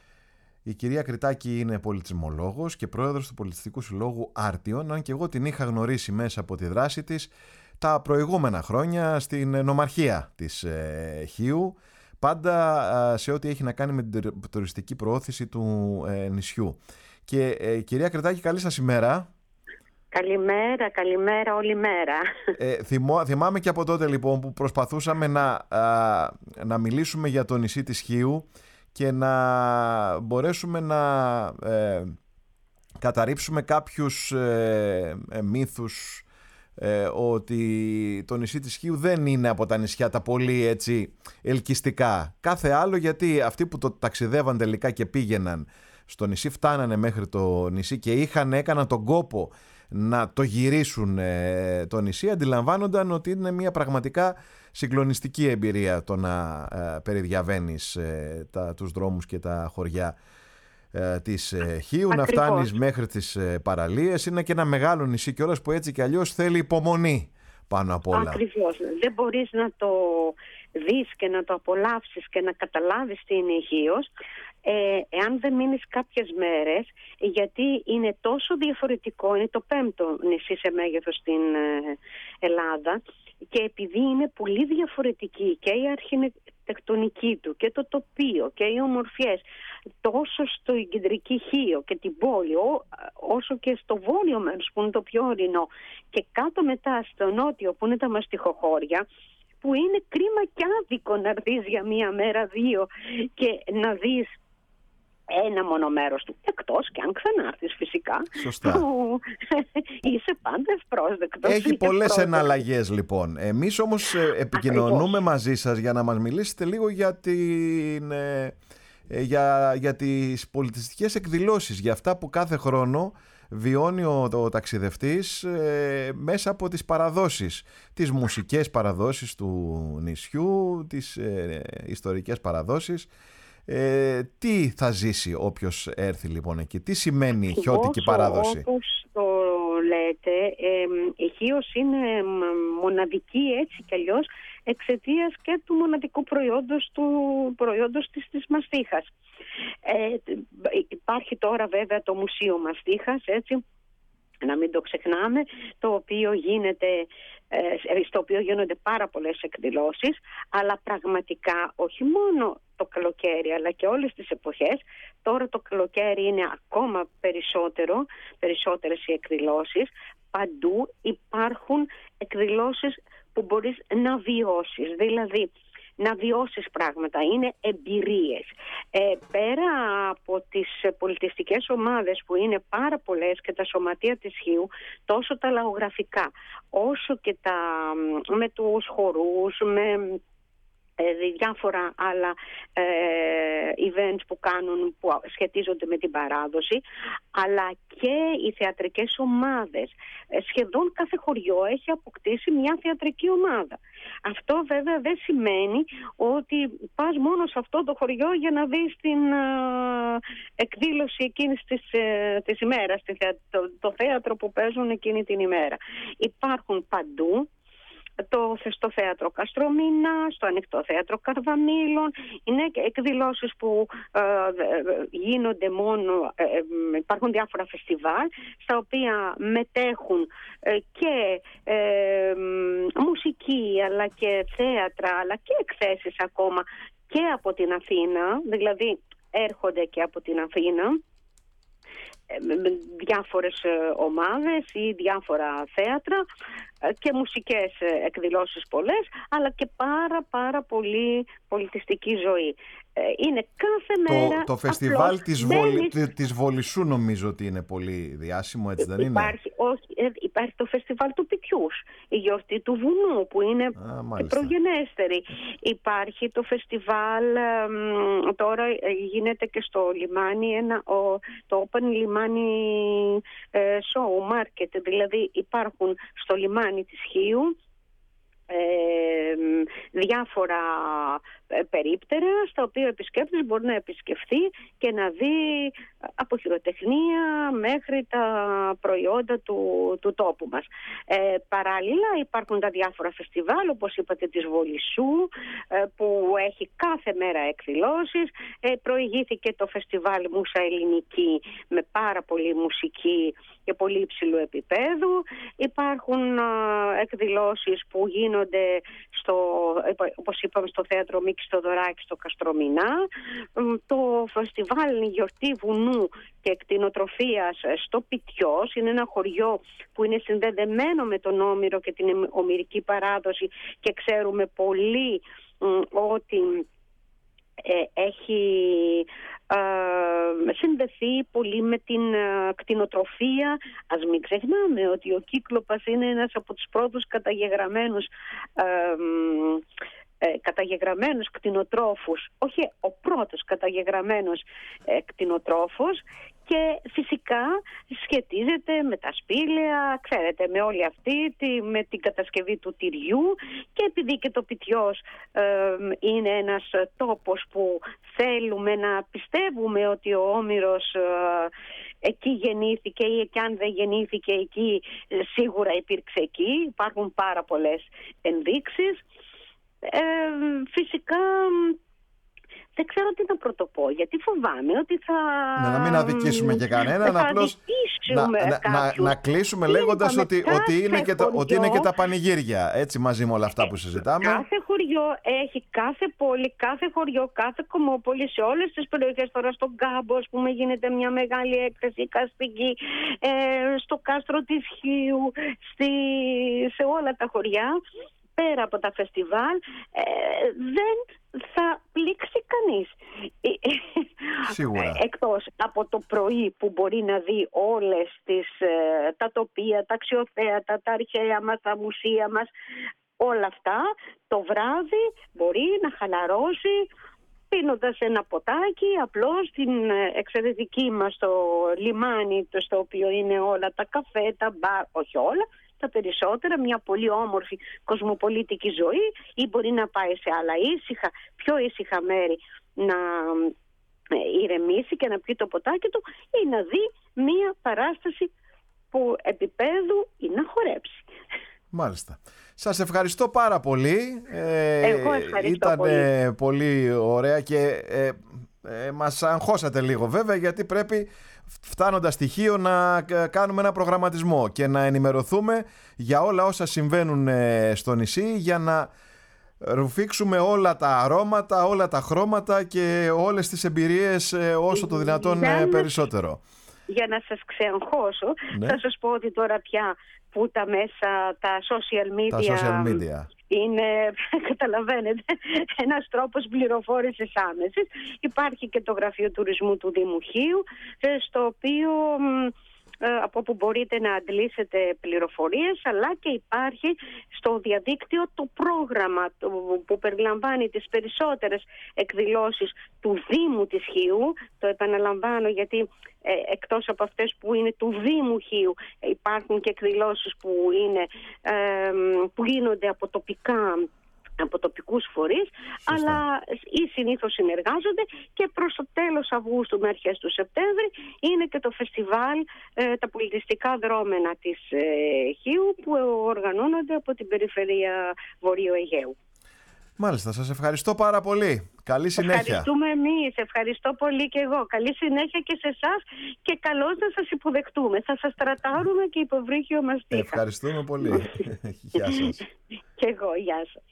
Η κυρία Κρητάκη είναι πολιτισμολόγος και πρόεδρος του Πολιτιστικού Συλλόγου Άρτιον, αν και εγώ την είχα γνωρίσει μέσα από τη δράση της τα προηγούμενα χρόνια στην νομαρχία της ε, Χίου, πάντα ε, σε ό,τι έχει να κάνει με την τουριστική προώθηση του ε, νησιού. Και ε, κυρία Κρητάκη, καλή σας ημέρα. Καλημέρα, καλημέρα όλη μέρα. Ε, θυμώ, θυμάμαι και από τότε λοιπόν που προσπαθούσαμε να, α, να μιλήσουμε για το νησί της Χίου και να μπορέσουμε να ε, καταρρύψουμε κάποιους ε, ε, μύθους ε, ότι το νησί της Χίου δεν είναι από τα νησιά τα πολύ έτσι ελκυστικά. Κάθε άλλο, γιατί αυτοί που το ταξιδεύαν τελικά και πήγαιναν στο νησί, φτάνανε μέχρι το νησί και είχαν, έκαναν τον κόπο να το γυρίσουν ε, το νησί, αντιλαμβάνονταν ότι είναι μια πραγματικά συγκλονιστική εμπειρία το να ε, περιδιαβαίνεις ε, τα, τους δρόμους και τα χωριά ε, της ε, Χίου. Ακριβώς. Να φτάνεις μέχρι τις ε, παραλίες. Είναι και ένα μεγάλο νησί κιόλας που έτσι κι αλλιώς θέλει υπομονή πάνω απ' όλα. Ακριβώς. Δεν μπορείς να το δεις και να το απολαύσεις και να καταλάβεις τι είναι η Χίος Ε, εάν δεν μείνεις κάποιες μέρες, γιατί είναι τόσο διαφορετικό, είναι το πέμπτο νησί σε μέγεθος στην ε, Ελλάδα, και επειδή είναι πολύ διαφορετική και η αρχιτεκτονική του και το τοπίο και οι ομορφιές, τόσο στο κεντρική Χίο και την πόλη, ό, όσο και στο βόρειο μέρος που είναι το πιο ορεινό, και κάτω μετά στο νότιο που είναι τα μαστιχοχώρια, που είναι κρίμα και άδικο να έρθεις για μία μέρα, δύο και να δεις ένα μόνο μέρος του, εκτός και αν ξανάρθεις φυσικά. Σωστά. Που είσαι πάντα ευπρόσδεκτος. Έχει πολλές εναλλαγές λοιπόν. Εμείς όμως επικοινωνούμε Ακριβώς. μαζί σας για να μας μιλήσετε λίγο για, την, για, για τις πολιτιστικές εκδηλώσεις, για αυτά που κάθε χρόνο βιώνει ο, ο ταξιδευτής ε, μέσα από τις παραδόσεις, τις μουσικές παραδόσεις του νησιού, τις ε, ιστορικές παραδόσεις. Ε, τι θα ζήσει όποιος έρθει λοιπόν εκεί, τι σημαίνει η χιώτικη παράδοση? Όπως το λέτε, ε, η Χίος είναι μοναδική έτσι κι αλλιώς εξαιτίας και του μοναδικού προϊόντος, του, προϊόντος της, της μαστίχας. Ε, υπάρχει τώρα βέβαια το Μουσείο Μαστίχας, έτσι, να μην το ξεχνάμε, το οποίο γίνεται, στο οποίο γίνονται πάρα πολλές εκδηλώσεις, αλλά πραγματικά όχι μόνο το καλοκαίρι αλλά και όλες τις εποχές. Τώρα το καλοκαίρι είναι ακόμα περισσότερο, περισσότερες οι εκδηλώσεις. Παντού υπάρχουν εκδηλώσεις που μπορείς να βιώσεις, δηλαδή να βιώσεις πράγματα, είναι εμπειρίες. Ε, πέρα από τις πολιτιστικές ομάδες που είναι πάρα πολλές και τα σωματεία της Χίου, τόσο τα λαογραφικά όσο και τα, με τους χορούς, με διάφορα άλλα ε, events που κάνουν, που σχετίζονται με την παράδοση, αλλά και οι θεατρικές ομάδες. Ε, σχεδόν κάθε χωριό έχει αποκτήσει μια θεατρική ομάδα. Αυτό βέβαια δεν σημαίνει ότι πας μόνο σε αυτό το χωριό για να δεις την ε, εκδήλωση εκείνης της, ε, της ημέρας, το, το θέατρο που παίζουν εκείνη την ημέρα. Υπάρχουν παντού. Το, στο θέατρο Καστρομίνα, στο ανοιχτό θέατρο Καρδαμήλων, είναι εκδηλώσεις που ε, γίνονται μόνο, ε, υπάρχουν διάφορα φεστιβάλ στα οποία μετέχουν ε, και ε, μουσική αλλά και θέατρα αλλά και εκθέσεις ακόμα και από την Αθήνα, δηλαδή έρχονται και από την Αθήνα διάφορες ομάδες ή διάφορα θέατρα και μουσικές εκδηλώσεις πολλές, αλλά και πάρα πάρα πολύ πολιτιστική ζωή. Είναι κάθε μέρα. Το, το φεστιβάλ της, Βολη, της Βολισσού νομίζω ότι είναι πολύ διάσημο, έτσι δεν είναι? Υπάρχει, όχι, υπάρχει το φεστιβάλ του Πιτιούς, η γιορτή του βουνού που είναι Α, προγενέστερη. Υπάρχει το φεστιβάλ, τώρα γίνεται και στο λιμάνι ένα, το Open Λιμάνι Show Market, δηλαδή υπάρχουν στο λιμάνι της Χίου Ε, διάφορα περίπτερα στα οποία ο επισκέπτης μπορεί να επισκεφθεί και να δει από χειροτεχνία μέχρι τα προϊόντα του, του τόπου μας. Ε, παράλληλα υπάρχουν τα διάφορα φεστιβάλ, όπως είπατε, της Βολισσού, ε, που έχει κάθε μέρα εκδηλώσεις. Ε, προηγήθηκε το φεστιβάλ Μούσα Ελληνική με πάρα πολύ μουσική και πολύ υψηλού επίπεδου. Υπάρχουν ε, εκδηλώσεις που γίνονται στο, όπως είπαμε, στο θέατρο Μίκης Θοδωράκη στο Καστρομηνά. Το φεστιβάλ Γιορτή Βουνού και Κτηνοτροφίας στο Πιτιός είναι ένα χωριό που είναι συνδεδεμένο με τον Όμηρο και την ομηρική παράδοση και ξέρουμε πολύ μ, ότι ε, έχει ε, συνδεθεί πολύ με την ε, κτηνοτροφία. Ας μην ξεχνάμε ότι ο Κύκλοπας είναι ένας από τους πρώτους καταγεγραμμένους ε, ε, καταγεγραμμένους κτηνοτρόφους, όχι ο πρώτος καταγεγραμμένος ε, κτηνοτρόφος, και φυσικά σχετίζεται με τα σπήλαια, ξέρετε, με όλη αυτή, τη, με την κατασκευή του τυριού, και επειδή και το Πιτιός ε, είναι ένας τόπος που θέλουμε να πιστεύουμε ότι ο Όμηρος ε, εκεί γεννήθηκε, ή και αν δεν γεννήθηκε εκεί, σίγουρα υπήρξε εκεί. Υπάρχουν πάρα πολλές ενδείξεις. Ε, φυσικά δεν ξέρω τι να πρωτοπώ, γιατί φοβάμαι ότι θα... Ναι, να μην αδικήσουμε και κανέναν, απλώς να, να, να, να κλείσουμε λέγοντας ότι, ότι, είναι και το, ότι είναι και τα πανηγύρια, έτσι, μαζί με όλα αυτά που συζητάμε. Κάθε χωριό έχει, κάθε πόλη, κάθε χωριό, κάθε κομμόπολη, σε όλες τις περιοχές. Τώρα στον Κάμπο, ας πούμε, γίνεται μια μεγάλη έκθεση καστική, ε, στο κάστρο της Χίου, στη, σε όλα τα χωριά. Πέρα από τα φεστιβάλ, ε, δεν θα πλήξει κανείς. Σίγουρα. Εκτός από το πρωί που μπορεί να δει όλες τις, ε, τα τοπία, τα αξιοθέατα, τα αρχαία μας, τα μουσεία μας, όλα αυτά, το βράδυ μπορεί να χαλαρώσει πίνοντας ένα ποτάκι, απλώς στην εξαιρετική μας το λιμάνι, το στο οποίο είναι όλα τα καφέ, τα μπαρ, όχι όλα, τα περισσότερα, μια πολύ όμορφη κοσμοπολίτικη ζωή, ή μπορεί να πάει σε άλλα ήσυχα, πιο ήσυχα μέρη να ηρεμήσει και να πιει το ποτάκι του, ή να δει μια παράσταση που επίπεδου ή να χορέψει. Μάλιστα. Σας ευχαριστώ πάρα πολύ. Ε, Εγώ ευχαριστώ ήταν πολύ. πολύ ωραία και ε, ε, μας αγχώσατε λίγο βέβαια, γιατί πρέπει φτάνοντας στοιχείο να κάνουμε ένα προγραμματισμό και να ενημερωθούμε για όλα όσα συμβαίνουν στο νησί, για να ρουφήξουμε όλα τα αρώματα, όλα τα χρώματα και όλες τις εμπειρίες όσο το δυνατόν για περισσότερο. Να, για να σας ξεαγχώσω, ναι. Θα σας πω ότι τώρα πια που τα μέσα, τα social media, τα social media. είναι, καταλαβαίνετε, ένας τρόπος πληροφόρησης άμεσης. Υπάρχει και το Γραφείο Τουρισμού του Δήμου Χίου, στο οποίο, από όπου μπορείτε να αντλήσετε πληροφορίες, αλλά και υπάρχει στο διαδίκτυο το πρόγραμμα που περιλαμβάνει τις περισσότερες εκδηλώσεις του Δήμου της Χίου. Το επαναλαμβάνω γιατί ε, εκτός από αυτές που είναι του Δήμου Χίου, υπάρχουν και εκδηλώσεις που, είναι, ε, που γίνονται από τοπικά από τοπικούς φορείς, Σωστά. αλλά ή συνήθως συνεργάζονται, και προς το τέλος Αυγούστου με αρχές του Σεπτέμβρη είναι και το φεστιβάλ, ε, τα πολιτιστικά δρόμενα της ε, Χίου, που οργανώνονται από την περιφέρεια Βορείου Αιγαίου. Μάλιστα, σας ευχαριστώ πάρα πολύ. Καλή συνέχεια. Ευχαριστούμε εμείς, ευχαριστώ πολύ και εγώ. Καλή συνέχεια και σε εσάς, και καλώς να σας υποδεχτούμε. Θα σας τρατάρουμε και υποβρύχιο μαστίχα. Ευχαριστούμε πολύ. Γεια σας. Και εγώ, γεια σας.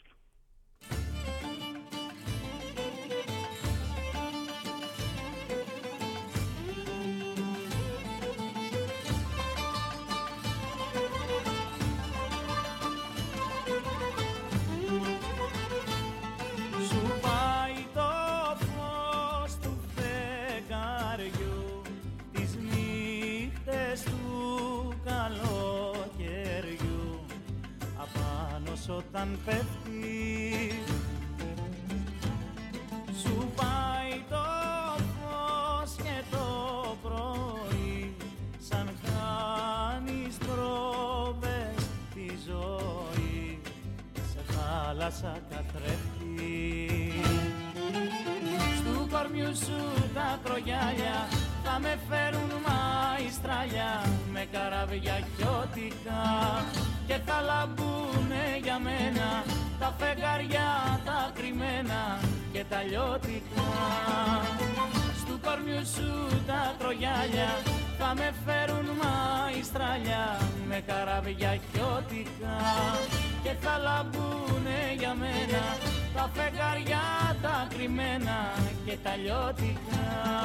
Σου πάει το φως όταν πέφτει. Σου πάει το φως και το πρωί, σαν χάνεις πρόβες τη ζωή, σε θάλασσα καθρέφτη. Στου κορμιού σου τα κρογιάλια θα με φέρουν μαϊστράλια, με καράβια χιώτικα, και θα λαμπούνε για μένα τα φεγγαριά τα κρυμμένα και τα λιώτικα. Στου κορμιού σου τα κρογιάλια θα με φέρουν μαϊστράλια, με καράβια χιώτικα, και θα λαμπούνε για μένα τα φεγγαριά τα κρυμμένα και τα λιώτικα.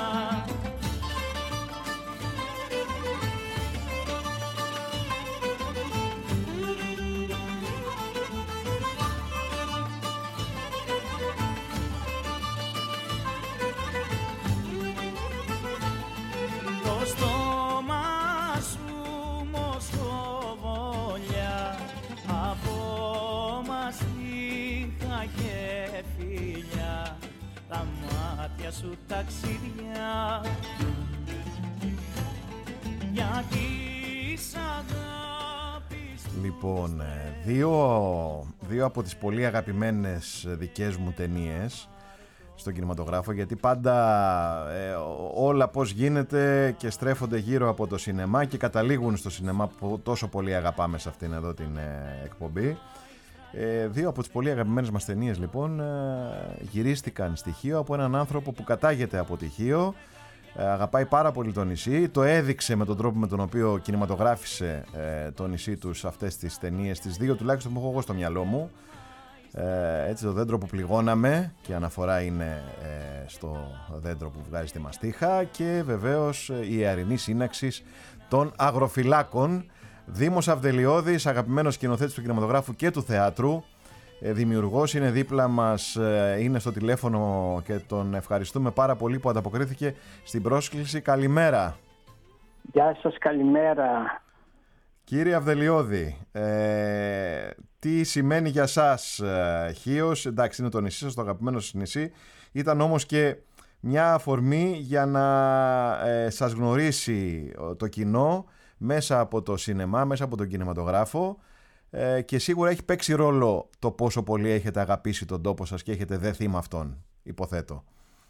Το στόμα σου μοσχοβολιά, από μαστίχα και φιλιά, τα μάτια σου ταξίδια, για της αγάπης. Λοιπόν, δύο, δύο από τις πολύ αγαπημένες δικές μου ταινίες στον κινηματογράφο, γιατί πάντα ε, όλα πώς γίνεται και στρέφονται γύρω από το σινεμά και καταλήγουν στο σινεμά που τόσο πολύ αγαπάμε σε αυτήν εδώ την ε, εκπομπή. Ε, δύο από τις πολύ αγαπημένες μας ταινίες λοιπόν ε, γυρίστηκαν στη Χίο από έναν άνθρωπο που κατάγεται από τη Χίο, ε, αγαπάει πάρα πολύ το νησί, το έδειξε με τον τρόπο με τον οποίο κινηματογράφησε ε, το νησί του σε αυτές τις ταινίες, τις δύο τουλάχιστον που έχω εγώ στο μυαλό μου. Ε, έτσι, το δέντρο που πληγώναμε, και η αναφορά είναι ε, στο δέντρο που βγάζει τη μαστίχα, και βεβαίως η ιαρινή σύναξη των αγροφυλάκων. Δήμος Αυδελιώδης, αγαπημένος σκηνοθέτης του κινηματογράφου και του θεάτρου, ε, δημιουργός, είναι δίπλα μας, ε, είναι στο τηλέφωνο και τον ευχαριστούμε πάρα πολύ που ανταποκρίθηκε στην πρόσκληση. Καλημέρα. Γεια σας, καλημέρα. Κύριε Αυδελιώδη, ε, τι σημαίνει για σας ε, Χίος? Εντάξει, είναι το νησί σας, το αγαπημένο σας νησί. Ήταν όμως και μια αφορμή για να ε, σας γνωρίσει το κοινό μέσα από το σινεμά, μέσα από τον κινηματογράφο, ε, και σίγουρα έχει παίξει ρόλο το πόσο πολύ έχετε αγαπήσει τον τόπο σας και έχετε δεθεί με αυτόν, υποθέτω.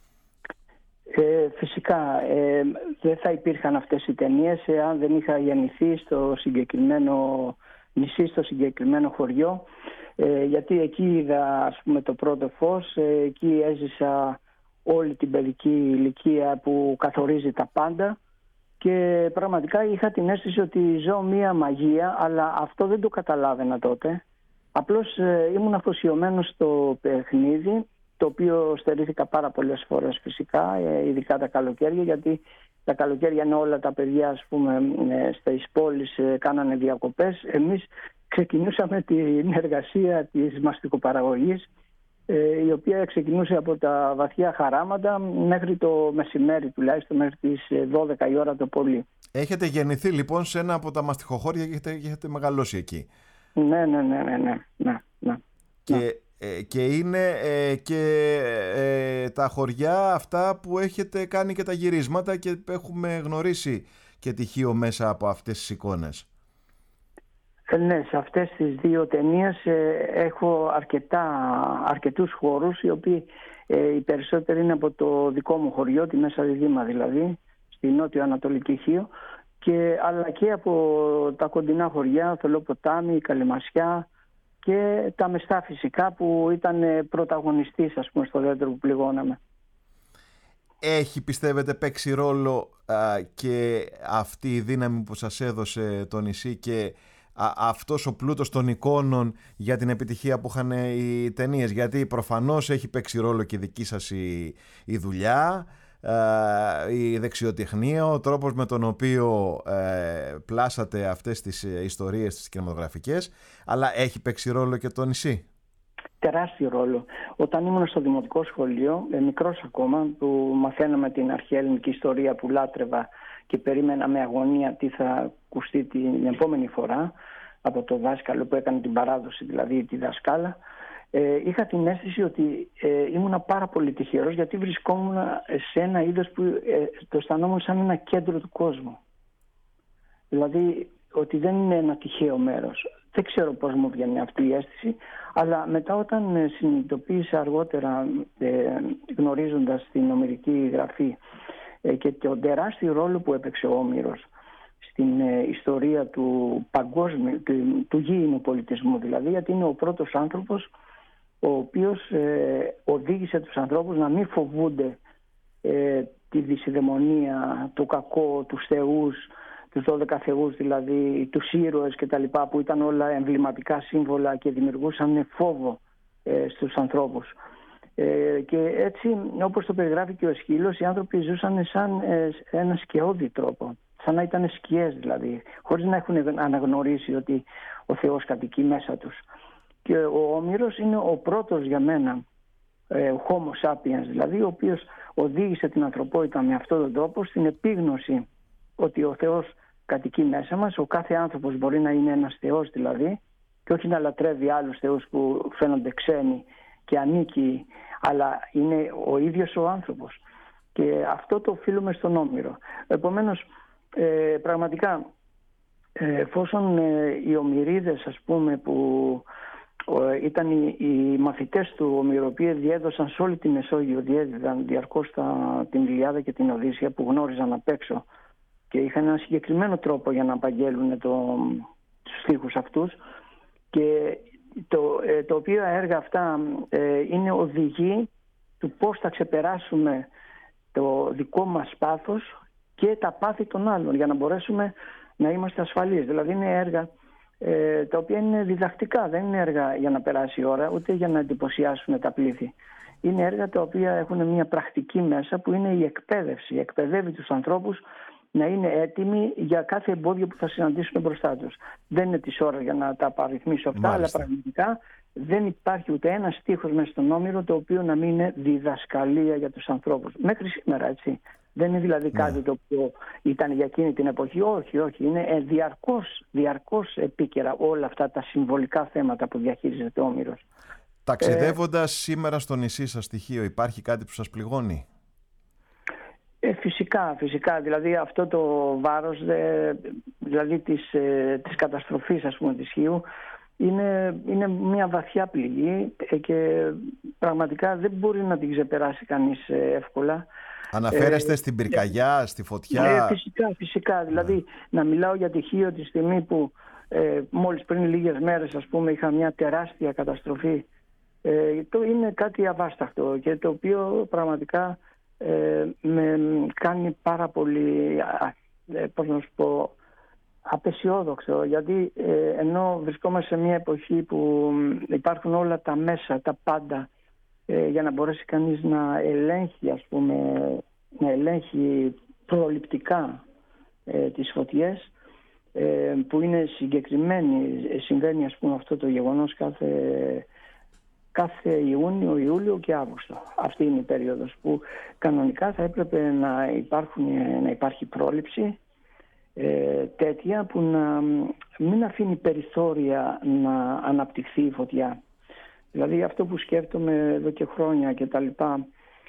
Ε, φυσικά ε, δεν θα υπήρχαν αυτές οι ταινίες αν δεν είχα γεννηθεί στο συγκεκριμένο νησί, στο συγκεκριμένο χωριό, ε, γιατί εκεί είδα, ας πούμε, το πρώτο φως, ε, εκεί έζησα όλη την παιδική ηλικία που καθορίζει τα πάντα, και πραγματικά είχα την αίσθηση ότι ζω μία μαγεία, αλλά αυτό δεν το καταλάβαινα τότε. Απλώς ε, ήμουν αφοσιωμένος στο παιχνίδι, το οποίο στερήθηκα πάρα πολλές φορές φυσικά, ειδικά τα καλοκαίρια, γιατί τα καλοκαίρια είναι όλα τα παιδιά, ας πούμε, στις πόλεις κάνανε διακοπές. Εμείς ξεκινούσαμε την εργασία της μαστικοπαραγωγής, η οποία ξεκινούσε από τα βαθιά χαράματα μέχρι το μεσημέρι, τουλάχιστον μέχρι τις δώδεκα η ώρα το πολύ. Έχετε γεννηθεί λοιπόν σε ένα από τα μαστιχοχώρια και έχετε, έχετε μεγαλώσει εκεί. Ναι, ναι, ναι, ναι, ναι, ναι, ναι. Και... και είναι ε, και ε, τα χωριά αυτά που έχετε κάνει και τα γυρίσματα και έχουμε γνωρίσει και τη Χίο μέσα από αυτές τις εικόνες. Ε, ναι, σε αυτές τις δύο ταινίες ε, έχω αρκετά, αρκετούς χώρους, οι οποίοι ε, οι περισσότεροι είναι από το δικό μου χωριό, τη Μέσα Διδήμα δηλαδή, στη νότιο-ανατολική Χίο, και, αλλά και από τα κοντινά χωριά, Θολοποτάμι, Καλυμασιά, και τα Μεστά φυσικά, που ήταν πρωταγωνιστής, ας πούμε, στο δέντρο που πληγώναμε. Έχει, πιστεύετε, παίξει ρόλο α, και αυτή η δύναμη που σας έδωσε το νησί και α, αυτός ο πλούτος των εικόνων για την επιτυχία που είχαν οι ταινίες? Γιατί προφανώς έχει παίξει ρόλο και η δική σας η, η δουλειά, η δεξιοτεχνία, ο τρόπος με τον οποίο ε, πλάσατε αυτές τις ιστορίες τις κινηματογραφικές, αλλά έχει παίξει ρόλο και το νησί? Τεράστιο ρόλο. Όταν ήμουν στο δημοτικό σχολείο, ε, μικρός ακόμα, που μαθαίναμε την αρχαία ελληνική ιστορία που λάτρευα και περίμενα με αγωνία τι θα ακουστεί την επόμενη φορά, από το δάσκαλο που έκανε την παράδοση, δηλαδή τη δασκάλα, ε, είχα την αίσθηση ότι ε, ήμουνα πάρα πολύ τυχερός, γιατί βρισκόμουν σε ένα είδος που ε, το αισθανόμουν σαν ένα κέντρο του κόσμου. Δηλαδή ότι δεν είναι ένα τυχαίο μέρος. Δεν ξέρω πώς μου βγαίνει αυτή η αίσθηση, αλλά μετά όταν συνειδητοποίησα αργότερα, ε, γνωρίζοντας την ομηρική γραφή ε, και τον τεράστιο ρόλο που έπαιξε ο Όμηρος στην ε, ιστορία του παγκόσμιου, του, του γήινου πολιτισμού, δηλαδή, γιατί είναι ο πρώτος άνθρωπος ο οποίος ε, οδήγησε τους ανθρώπους να μην φοβούνται ε, τη δυσιδαιμονία, το κακό, τους θεούς, τους δώδεκα θεούς, δηλαδή τους ήρωες και τα λοιπά, που ήταν όλα εμβληματικά σύμβολα και δημιουργούσαν φόβο ε, στους ανθρώπους. Ε, και έτσι, όπως το περιγράφει και ο Αισχύλος, οι άνθρωποι ζούσαν σαν ε, ένα σκαιώδη τρόπο, σαν να ήταν σκιές δηλαδή, χωρίς να έχουν αναγνωρίσει ότι ο Θεός κατοικεί μέσα τους. Και ο Όμηρος είναι ο πρώτος για μένα, ε, ο Homo sapiens δηλαδή, ο οποίος οδήγησε την ανθρωπότητα με αυτόν τον τρόπο στην επίγνωση ότι ο Θεός κατοικεί μέσα μας. Ο κάθε άνθρωπος μπορεί να είναι ένας θεός δηλαδή, και όχι να λατρεύει άλλους θεούς που φαίνονται ξένοι και ανήκει, αλλά είναι ο ίδιος ο άνθρωπος. Και αυτό το οφείλουμε στον Όμηρο. Επομένως, ε, πραγματικά, ε, εφόσον ε, οι Ομηρίδες, ας πούμε, που ε, ήταν οι, οι μαθητές του Ομήρου, οι οποίοι διέδωσαν σε όλη τη Μεσόγειο, διέδιδαν διαρκώς τα, την Ιλιάδα και την Οδύσσεια, που γνώριζαν απ' έξω και είχαν ένα συγκεκριμένο τρόπο για να απαγγέλουν το, τους στίχους αυτούς, και το, ε, το οποίο έργα αυτά ε, είναι οδηγοί του πώς θα ξεπεράσουμε το δικό μας πάθος και τα πάθη των άλλων, για να μπορέσουμε να είμαστε ασφαλείς. Δηλαδή είναι έργα ε, τα οποία είναι διδακτικά, δεν είναι έργα για να περάσει η ώρα, ούτε για να εντυπωσιάσουν τα πλήθη. Είναι έργα τα οποία έχουν μια πρακτική μέσα, που είναι η εκπαίδευση. Εκπαιδεύει τους ανθρώπους να είναι έτοιμοι για κάθε εμπόδιο που θα συναντήσουν μπροστά τους. Δεν είναι της ώρας για να τα παριθμίσω αυτά, μάλιστα, αλλά πραγματικά δεν υπάρχει ούτε ένα στίχος μέσα στον Όμηρο το οποίο να μην είναι διδασκαλία για τους ανθρώπους. Μέχρι σήμερα, έτσι. Δεν είναι δηλαδή κάτι, ναι, το οποίο ήταν για εκείνη την εποχή. Όχι, όχι. Είναι διαρκώς, διαρκώς επίκαιρα όλα αυτά τα συμβολικά θέματα που διαχειρίζεται ο Όμηρος. Ταξιδεύοντας ε... σήμερα στο νησί σας στοιχείο, υπάρχει κάτι που σας πληγώνει? Ε, φυσικά, φυσικά. Δηλαδή αυτό το βάρος δε, δηλαδή της, ε, της καταστροφής, ας πούμε, της Χίου είναι, είναι μια βαθιά πληγή και πραγματικά δεν μπορεί να την ξεπεράσει κανείς εύκολα. Αναφέρεστε ε, στην πυρκαγιά, ε, στη φωτιά? Ε, φυσικά, φυσικά. Δηλαδή να μιλάω για τη Χίο τη στιγμή που ε, μόλις πριν λίγες μέρες, ας πούμε, είχα μια τεράστια καταστροφή. Ε, το είναι κάτι αβάσταχτο και το οποίο πραγματικά Ε, με κάνει πάρα πολύ, ε, πώς να σου πω, απεσιόδοξο, γιατί ε, ενώ βρισκόμαστε σε μια εποχή που υπάρχουν όλα τα μέσα, τα πάντα, ε, για να μπορέσει κανείς να ελέγχει, ας πούμε, να ελέγχει προληπτικά ε, τις φωτιές, ε, που είναι συγκεκριμένη, συμβαίνει, ας πούμε, αυτό το γεγονός κάθε κάθε Ιούνιο, Ιούλιο και Αύγουστο. Αυτή είναι η περίοδος που κανονικά θα έπρεπε να, υπάρχουν, να υπάρχει πρόληψη ε, τέτοια που να μην αφήνει περιθώρια να αναπτυχθεί η φωτιά. Δηλαδή αυτό που σκέφτομαι εδώ και χρόνια και τα λοιπά,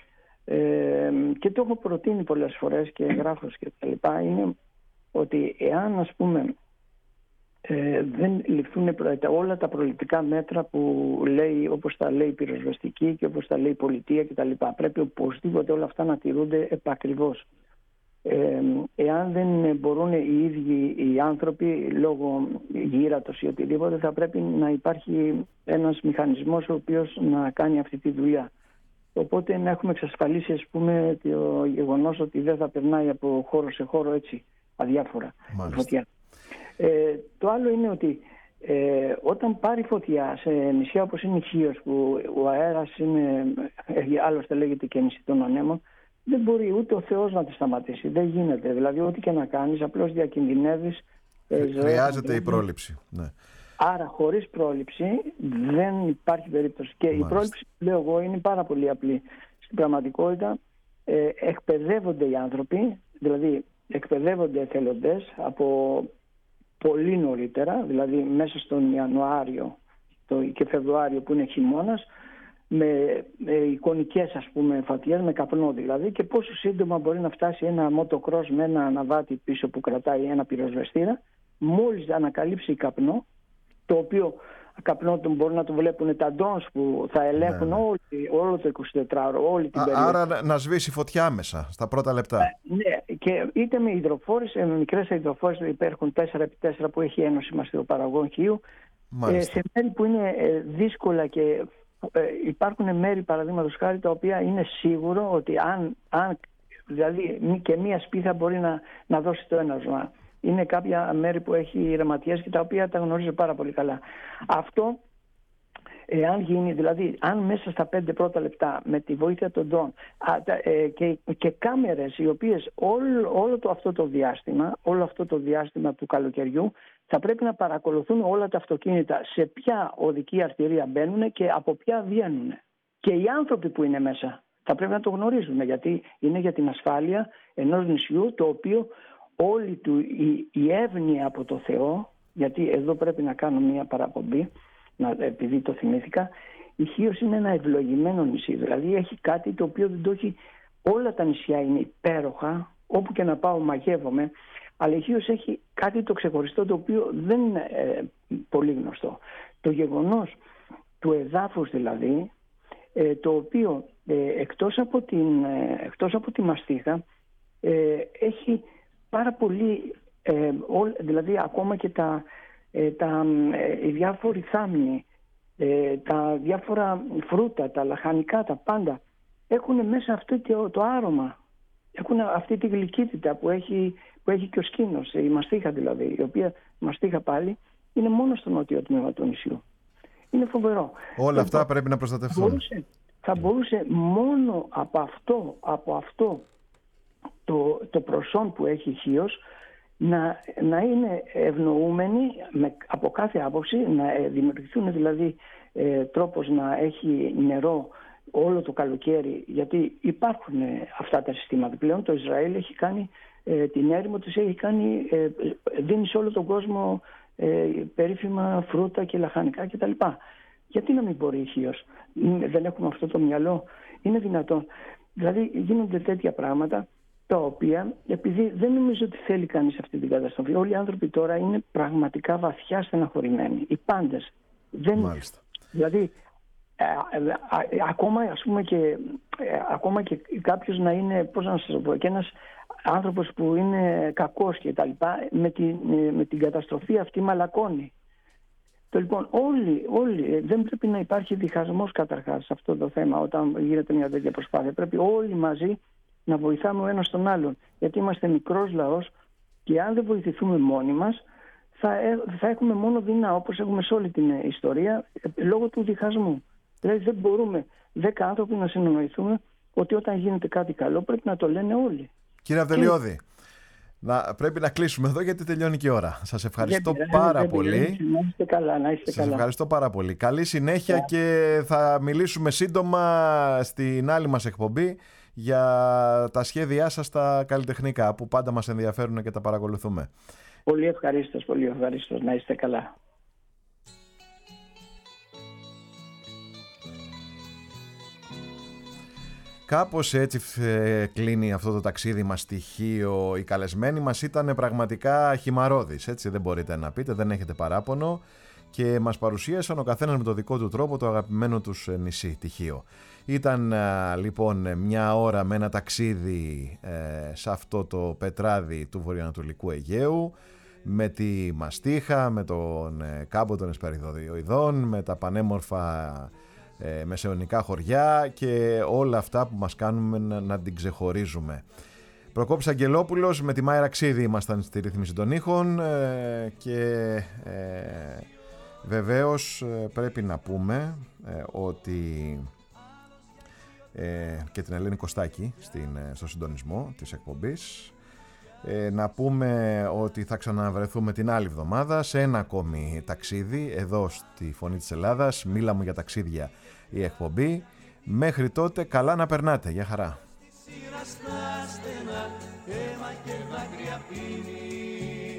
ε, και το έχω προτείνει πολλές φορές και γράφω και τα λοιπά, είναι ότι εάν, ας πούμε, Ε, δεν ληφθούν όλα τα προληπτικά μέτρα που λέει, όπως τα λέει η πυροσβεστική και όπως τα λέει η πολιτεία κτλ. Πρέπει οπωσδήποτε όλα αυτά να τηρούνται επακριβώς. Ε, εάν δεν μπορούν οι ίδιοι οι άνθρωποι λόγω γύρατος ή οτιδήποτε, θα πρέπει να υπάρχει ένας μηχανισμός ο οποίος να κάνει αυτή τη δουλειά. Οπότε να έχουμε εξασφαλίσει, ας πούμε, το γεγονός ότι δεν θα περνάει από χώρο σε χώρο έτσι αδιάφορα φωτιά. Ε, το άλλο είναι ότι ε, όταν πάρει φωτιά σε νησιά όπως είναι η Χίος, που ο αέρας είναι, άλλωστε λέγεται και νησί των ανέμων, δεν μπορεί ούτε ο Θεός να τη σταματήσει. Δεν γίνεται. Δηλαδή ό,τι και να κάνεις, απλώς διακινδυνεύεις. Ε, Χρειάζεται η πρόληψη. Ναι. Άρα χωρίς πρόληψη δεν υπάρχει περίπτωση. Και μάλιστα, η πρόληψη, λέω εγώ, είναι πάρα πολύ απλή. Στην πραγματικότητα ε, εκπαιδεύονται οι άνθρωποι, δηλαδή εκπαιδεύονται εθελοντές από πολύ νωρίτερα, δηλαδή μέσα στον Ιανουάριο το, και Φεβρουάριο που είναι χειμώνας, με ε, εικονικές ας πούμε φωτιές, με καπνό δηλαδή, και πόσο σύντομα μπορεί να φτάσει ένα motocross με ένα αναβάτη πίσω που κρατάει ένα πυροσβεστήρα, μόλις ανακαλύψει καπνό, το οποίο καπνό του μπορούν να το βλέπουν τα drones που θα ελέγχουν ναι, ναι. Όλη, όλο το εικοσιτετράωρο, όλη την Α, περίοδο. Άρα να σβήσει φωτιά μέσα στα πρώτα λεπτά. Ε, ναι, και είτε με υδροφόρες, με μικρές υδροφόρες, υπάρχουν τέσσερα επί τέσσερα που έχει Ένωση Μαστιγοπαραγωγών Χείου, ε, σε μέρη που είναι ε, δύσκολα και ε, υπάρχουν μέρη παραδείγματος χάρη τα οποία είναι σίγουρο ότι αν, αν δηλαδή και μία σπίθα μπορεί να, να δώσει το ένασμα. Είναι κάποια μέρη που έχει ρεματιές και τα οποία τα γνωρίζω πάρα πολύ καλά. Αυτό, εάν γίνει, δηλαδή, αν μέσα στα πέντε πρώτα λεπτά με τη βοήθεια των drone ε, και, και κάμερες οι οποίες όλο, όλο το αυτό το διάστημα, όλο αυτό το διάστημα του καλοκαιριού θα πρέπει να παρακολουθούν όλα τα αυτοκίνητα σε ποια οδική αρτηρία μπαίνουν και από ποια βγαίνουν. Και οι άνθρωποι που είναι μέσα θα πρέπει να το γνωρίζουν, γιατί είναι για την ασφάλεια ενός νησιού το οποίο όλη του η, η εύνοια από το Θεό, γιατί εδώ πρέπει να κάνω μια παραπομπή, να, επειδή το θυμήθηκα, η Χίος είναι ένα ευλογημένο νησί, δηλαδή έχει κάτι το οποίο δεν το έχει, όλα τα νησιά είναι υπέροχα, όπου και να πάω μαγεύομαι, αλλά η Χίος έχει κάτι το ξεχωριστό το οποίο δεν είναι ε, πολύ γνωστό. Το γεγονός του εδάφους δηλαδή, ε, το οποίο ε, εκτός, από την, ε, εκτός από τη μαστίγα ε, έχει πάρα πολύ, ε, ό, δηλαδή ακόμα και τα, ε, τα, ε, οι διάφοροι θάμνοι, ε, τα διάφορα φρούτα, τα λαχανικά, τα πάντα έχουν μέσα αυτό το, το άρωμα, έχουν αυτή τη γλυκύτητα που έχει, που έχει και ο σκήνος, η μαστίχα δηλαδή, η οποία μαστίχα πάλι είναι μόνο στο νότιο τμήμα του νησιού. Είναι φοβερό. Όλα αυτά θα πρέπει να προστατευτούν. Θα μπορούσε, θα μπορούσε μόνο από αυτό, από αυτό το, το προσόν που έχει η Χίος να, να είναι ευνοούμενοι με, από κάθε άποψη, να δημιουργηθούν δηλαδή ε, τρόπος να έχει νερό όλο το καλοκαίρι, γιατί υπάρχουν ε, αυτά τα συστήματα πλέον. Το Ισραήλ έχει κάνει ε, την έρημο της, έχει κάνει, ε, δίνει σε όλο τον κόσμο ε, περίφημα φρούτα και λαχανικά κτλ. Γιατί να μην μπορεί η Χίος? Δεν έχουμε αυτό το μυαλό? Είναι δυνατόν? Δηλαδή γίνονται τέτοια πράγματα τα οποία, επειδή δεν νομίζω ότι θέλει κανείς αυτή την καταστροφή, όλοι οι άνθρωποι τώρα είναι πραγματικά βαθιά στεναχωρημένοι, οι πάντες. Δεν, Μάλιστα. Δηλαδή ε, ε, ε, ακόμα, ας πούμε και, ε, ακόμα και κάποιος να είναι, πώς να σας πω, και ένας άνθρωπος που είναι κακός και τα λοιπά, με την, με την καταστροφή αυτή μαλακώνει. Το, λοιπόν, όλοι, όλοι, δεν πρέπει να υπάρχει διχασμός καταρχάς σε αυτό το θέμα όταν γίνεται μια τέτοια προσπάθεια. Πρέπει όλοι μαζί να βοηθάμε ο ένας τον άλλον, γιατί είμαστε μικρός λαός και αν δεν βοηθηθούμε μόνοι μας θα, θα έχουμε μόνο δεινά, όπως έχουμε σε όλη την ιστορία, λόγω του διχασμού. Δηλαδή δεν μπορούμε δέκα άνθρωποι να συνεννοηθούμε ότι όταν γίνεται κάτι καλό πρέπει να το λένε όλοι. Κύριε Αυτελιώδη, και... να, πρέπει να κλείσουμε εδώ γιατί τελειώνει και η ώρα. Σας ευχαριστώ δεν, πάρα δεν, πολύ. Να είστε καλά, να είστε Σας καλά. ευχαριστώ πάρα πολύ. Καλή συνέχεια yeah. και θα μιλήσουμε σύντομα στην άλλη μας εκπομπή για τα σχέδιά σας τα καλλιτεχνικά που πάντα μας ενδιαφέρουν και τα παρακολουθούμε. Πολύ ευχαρίστως, πολύ ευχαρίστως. Να είστε καλά. Κάπως έτσι κλείνει αυτό το ταξίδι μας στη Χίο. Οι καλεσμένοι μας ήταν πραγματικά χυμαρώδεις, έτσι δεν μπορείτε να πείτε, δεν έχετε παράπονο, και μας παρουσίασαν ο καθένας με το δικό του τρόπο το αγαπημένο τους νησί, τη Χίο. Ήταν λοιπόν μια ώρα με ένα ταξίδι ε, σε αυτό το πετράδι του βορειοανατολικού Αιγαίου, με τη μαστίχα, με τον ε, κάμπο των Εσπεριδοειδών, με τα πανέμορφα ε, μεσαιωνικά χωριά και όλα αυτά που μας κάνουν να, να την ξεχωρίζουμε. Προκόπης Αγγελόπουλος με τη Μάιρα Ξίδη ήμασταν στη ρύθμιση των ήχων ε, και ε, βεβαίως ε, πρέπει να πούμε ε, ότι ε, και την Ελένη Κωστάκη στην, στο συντονισμό της εκπομπής. Ε, να πούμε ότι θα ξαναβρεθούμε την άλλη εβδομάδα σε ένα ακόμη ταξίδι εδώ στη Φωνή της Ελλάδας. Μίλα μου για ταξίδια η εκπομπή. Μέχρι τότε καλά να περνάτε. Γεια χαρά. Αίμα και δάκρυα πίνει.